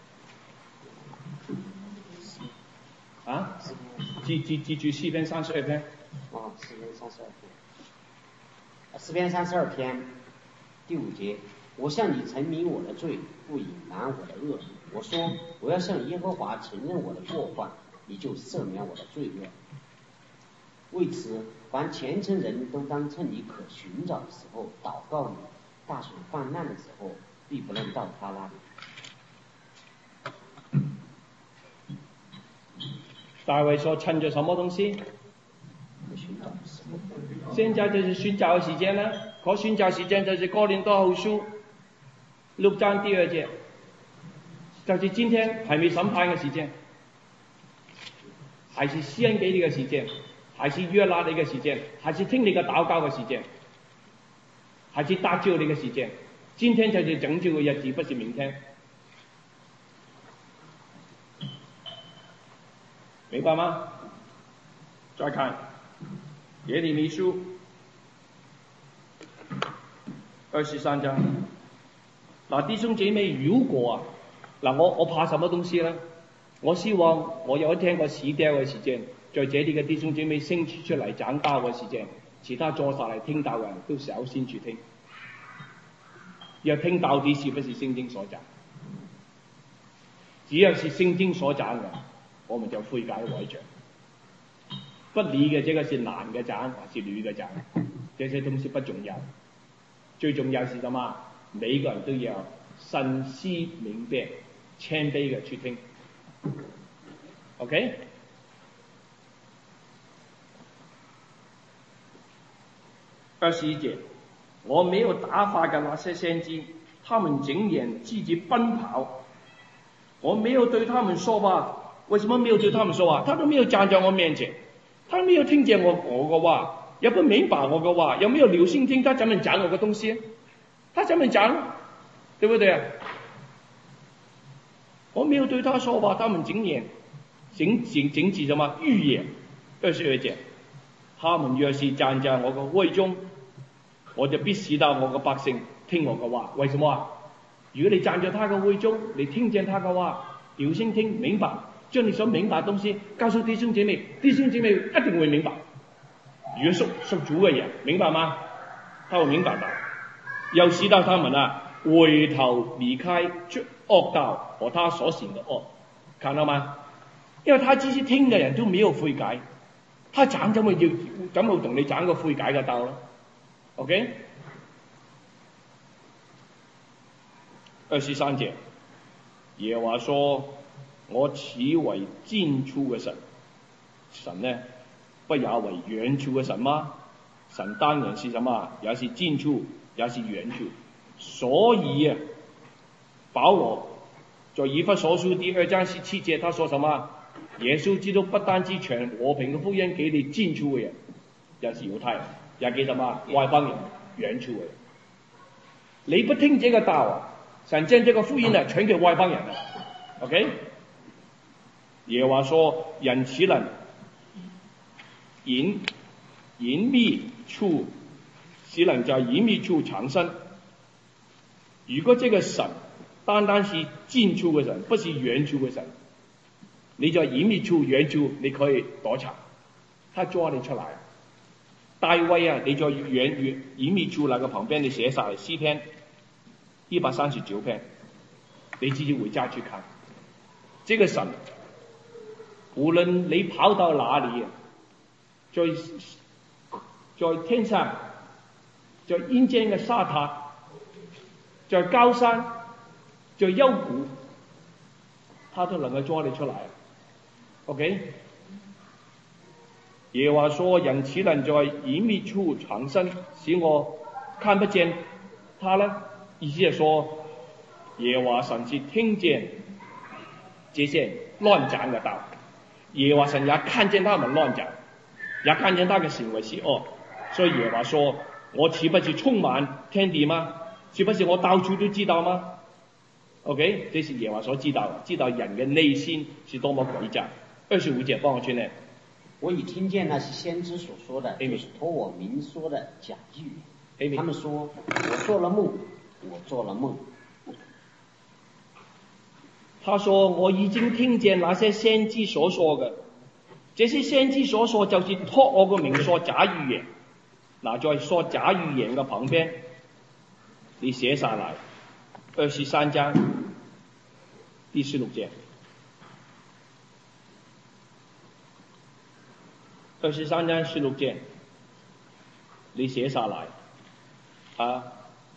啊？記記記住詩篇三十二篇。 哦，詩篇三十二篇。詩篇三十二篇第五節，我向你陳明我的罪，不隱瞞我的惡。我說我要向耶和華承認我的過犯，你就赦免我的罪惡。為此，凡虔誠人都當趁你可尋找的時候禱告你，大水泛濫的時候必不能到他那裡。 大衛說趁着什麼東西？現在就是尋找的時間啦，可尋找時間就是哥林多後書六章第二節，就是今天還沒審判的時間，還是施恩給你的時間，還是悅納你的時間，還是聽你的禱告的時間，還是搭救你的時間。今天就是拯救的日子，不是明天。明白嗎？再看耶利米書二十三章。嗱，弟兄姐妹，如果啊，嗱我我怕什麼東西呢？我希望我有一天我死掉嘅時間，在這裡嘅弟兄姐妹升出出嚟講道嘅時間，其他坐下嚟聽道嘅人都首先去聽，要聽到底是不是聖經所講。只要是聖經所講嘅，我們就悔改改正。不理嘅，這個是男嘅講還是女嘅講，這些東西不重要，最重要是什麼？每個人都要慎思明辨，謙卑嘅去聽。OK？ 二十一節，我沒有打發嘅那些先知，他們竟然自己奔跑，我沒有對他們說話。為什麼沒有對他們說話？他都沒有站在我面前。 他没有听见我我的话，也不明白我的话，有没有留心听他怎么讲我的东西？他怎么讲，对不对啊？我没有对他说话，他们竟然仅仅仅止什么预言？二十二节，他们若是站在我的會中，我就必使到我的百姓聽我的話。為什麼啊？如果你站在他的會中，你聽見他的話，留心聽，明白，將你所明白的東西告訴弟兄姐妹，弟兄姐妹一定會明白。如果屬屬主嘅人，明白嗎？他會明白的。又使到他們啊回頭離開惡道和他所行的惡，看到嗎？因為他這些聽嘅人都沒有悔改，他講怎麼要怎麼同你講個悔改嘅道呢 ？OK？ 二十三節，耶和華說：我此為近處嘅神，神呢不也為遠處嘅神嗎？神當然是什麼？也是近處，也是遠處。所以啊，保羅在以弗所書第二章十七節，他說什麼？耶穌基督不單止傳和平嘅福音給你近處嘅人，也是猶太人，也給什麼外邦人、遠處嘅人。你不聽這個道啊，神將這個福音啊傳給外邦人啊 ，OK？ 耶和華說：人豈能隱隱秘處，只能在隱秘處藏身。如果這個神單單是近處嘅神，不是遠處嘅神，你在隱秘處、遠處你可以躲藏，他抓你出來。大衛啊，你在遠遠隱秘處那個旁邊，你寫晒詩篇一百三十九篇，你自己回家去看。這個神，無論你跑到哪裡，在在天上，在陰間嘅沙灘，在高山，在幽谷，他都能夠抓你出來。OK？ 耶和華說：人豈能在隱秘處藏身，使我看不見他呢？意思係說，耶和華神是聽見這些亂講嘅道，耶和華神也看見他們亂講，也看見他嘅行為是惡，所以耶和華說：我豈不是充滿天地嗎？豈不是我到處都知道嗎 ？OK， 這是耶和華所知道的，知道人嘅內心是多麼詭詐。二十五節幫我去念。 我已聽見那些先知所說的，就是託我明說的假預言。他們說：我做了夢，我做了夢。 他說：我已經聽見那些先知所說的，這些先知所說就是託我個名說假預言。嗱，在說假預言嘅旁邊，你寫下來，二十三章第十六節。二十三章十六節，你寫下來啊。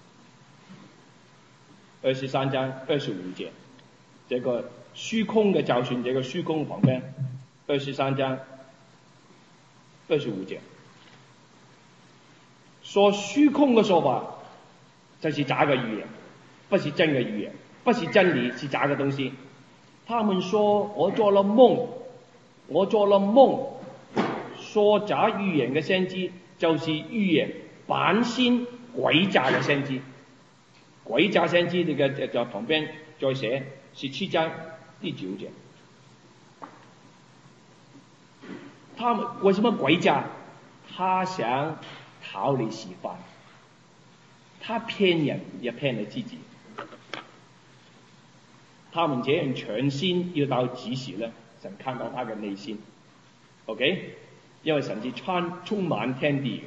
二十三章二十五節，這個虛空嘅教訓，這個虛空旁邊，二十三章二十五節，說虛空嘅說法就是假嘅預言，不是真嘅預言，不是真理，是假嘅東西。他們說我做了夢，我做了夢。說假預言嘅先知就是預言版先詭詐嘅先知，詭詐先知你嘅就旁邊再寫十七章第九節。他們為什麼詭詐？他想討你喜歡，他騙人也騙你自己。他們這樣搶先要到幾時呢？神看到他嘅內心 ，OK？因為神是充充滿天地，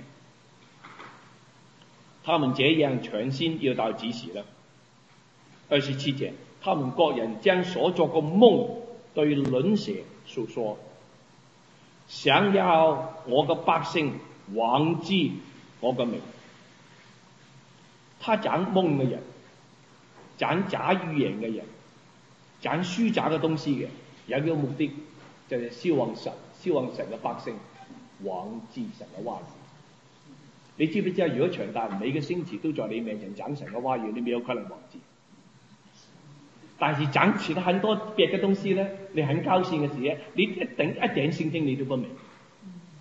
他們這樣搶先要到幾時呢？二十七節，他們各人將所作個夢對鄰舍述說，想要我嘅百姓忘記我嘅名。他講夢嘅人，講假預言嘅人，講虛假嘅東西嘅，有一個目的就係希望神，希望神嘅百姓忘記神嘅話語。你知唔知啊？如果長達每個星期都在你面前講神嘅話語，你沒有可能忘記。但是講其他很多別嘅東西咧，你很高興嘅時咧，你一定一點聖經你都不明。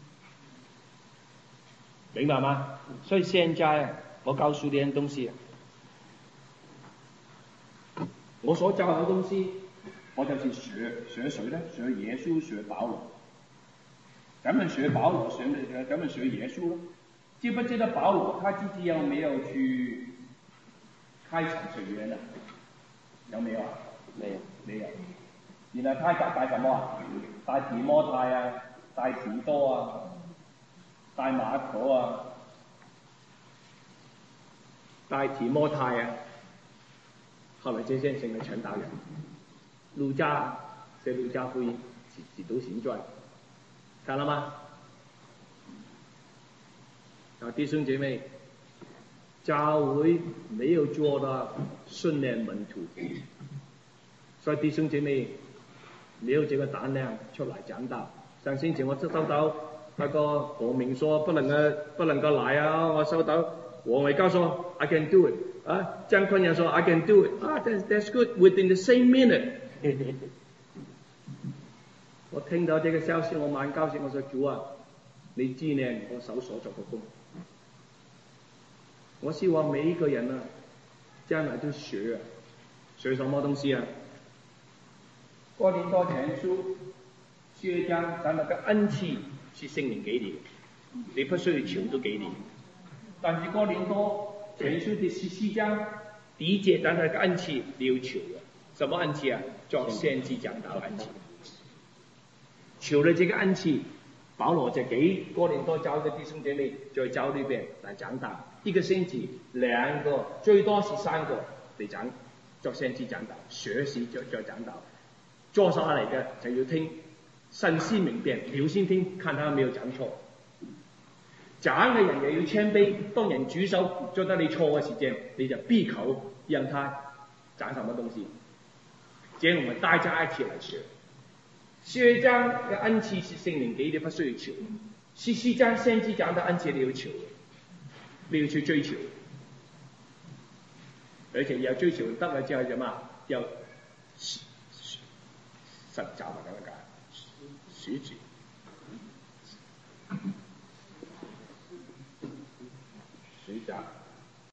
明白吗？所以现在啊，我告诉你一件东西，我所教嘅東西，我就是學學誰呢？學耶穌，學保羅。咱們學保羅，學那個，咱們學耶穌咯。記不記得保羅他自己有沒有去開場學院呢？有沒有啊？ 沒有， 沒有。然後他就帶什麼啊？帶提摩太啊，帶提多啊，帶馬可啊，帶提摩太啊。後來這些成為傳道人。路加寫路加福音，直到現在，看了嗎？啊，弟兄姐妹，教會沒有做到訓練門徒，所以弟兄姐妹沒有這個膽量出來講道。上星期我收到那個黃明說不能夠不能夠來啊，我收到黃偉高說 I can do it。啊，張坤也說 I can do it， 啊 that's, that's good within the same minute 。我聽到這個消息，我蠻高興，我說主啊，你紀念我手所做嘅工。我希望每一個人啊，將來都學啊，學什麼東西啊？哥林多前書十二章講那個恩賜是聖靈給你，你不需要求都給你。但是哥林多前書第十四章第一節講那個恩賜你要求嘅，什麼恩賜啊？作先知講道恩賜。求了這個恩賜，保羅就給哥林多教嘅弟兄姐妹在教裏邊來講道，一個星期兩個，最多是三個嚟講作先知講道，學習就就講道。坐下嚟嘅就要聽，慎思明辨，留心聽，看他有沒有講錯。講嘅人又要謙卑，當人舉手覺得你錯嘅時間，你就閉口讓他講什麼東西。這樣我們大家一起來學。十二章嘅恩賜是聖靈給的，不需要求。十四章先知講的恩賜你要求，你要去追求，而且要追求得了之後什麼？要實實習啊，咁樣講，實踐。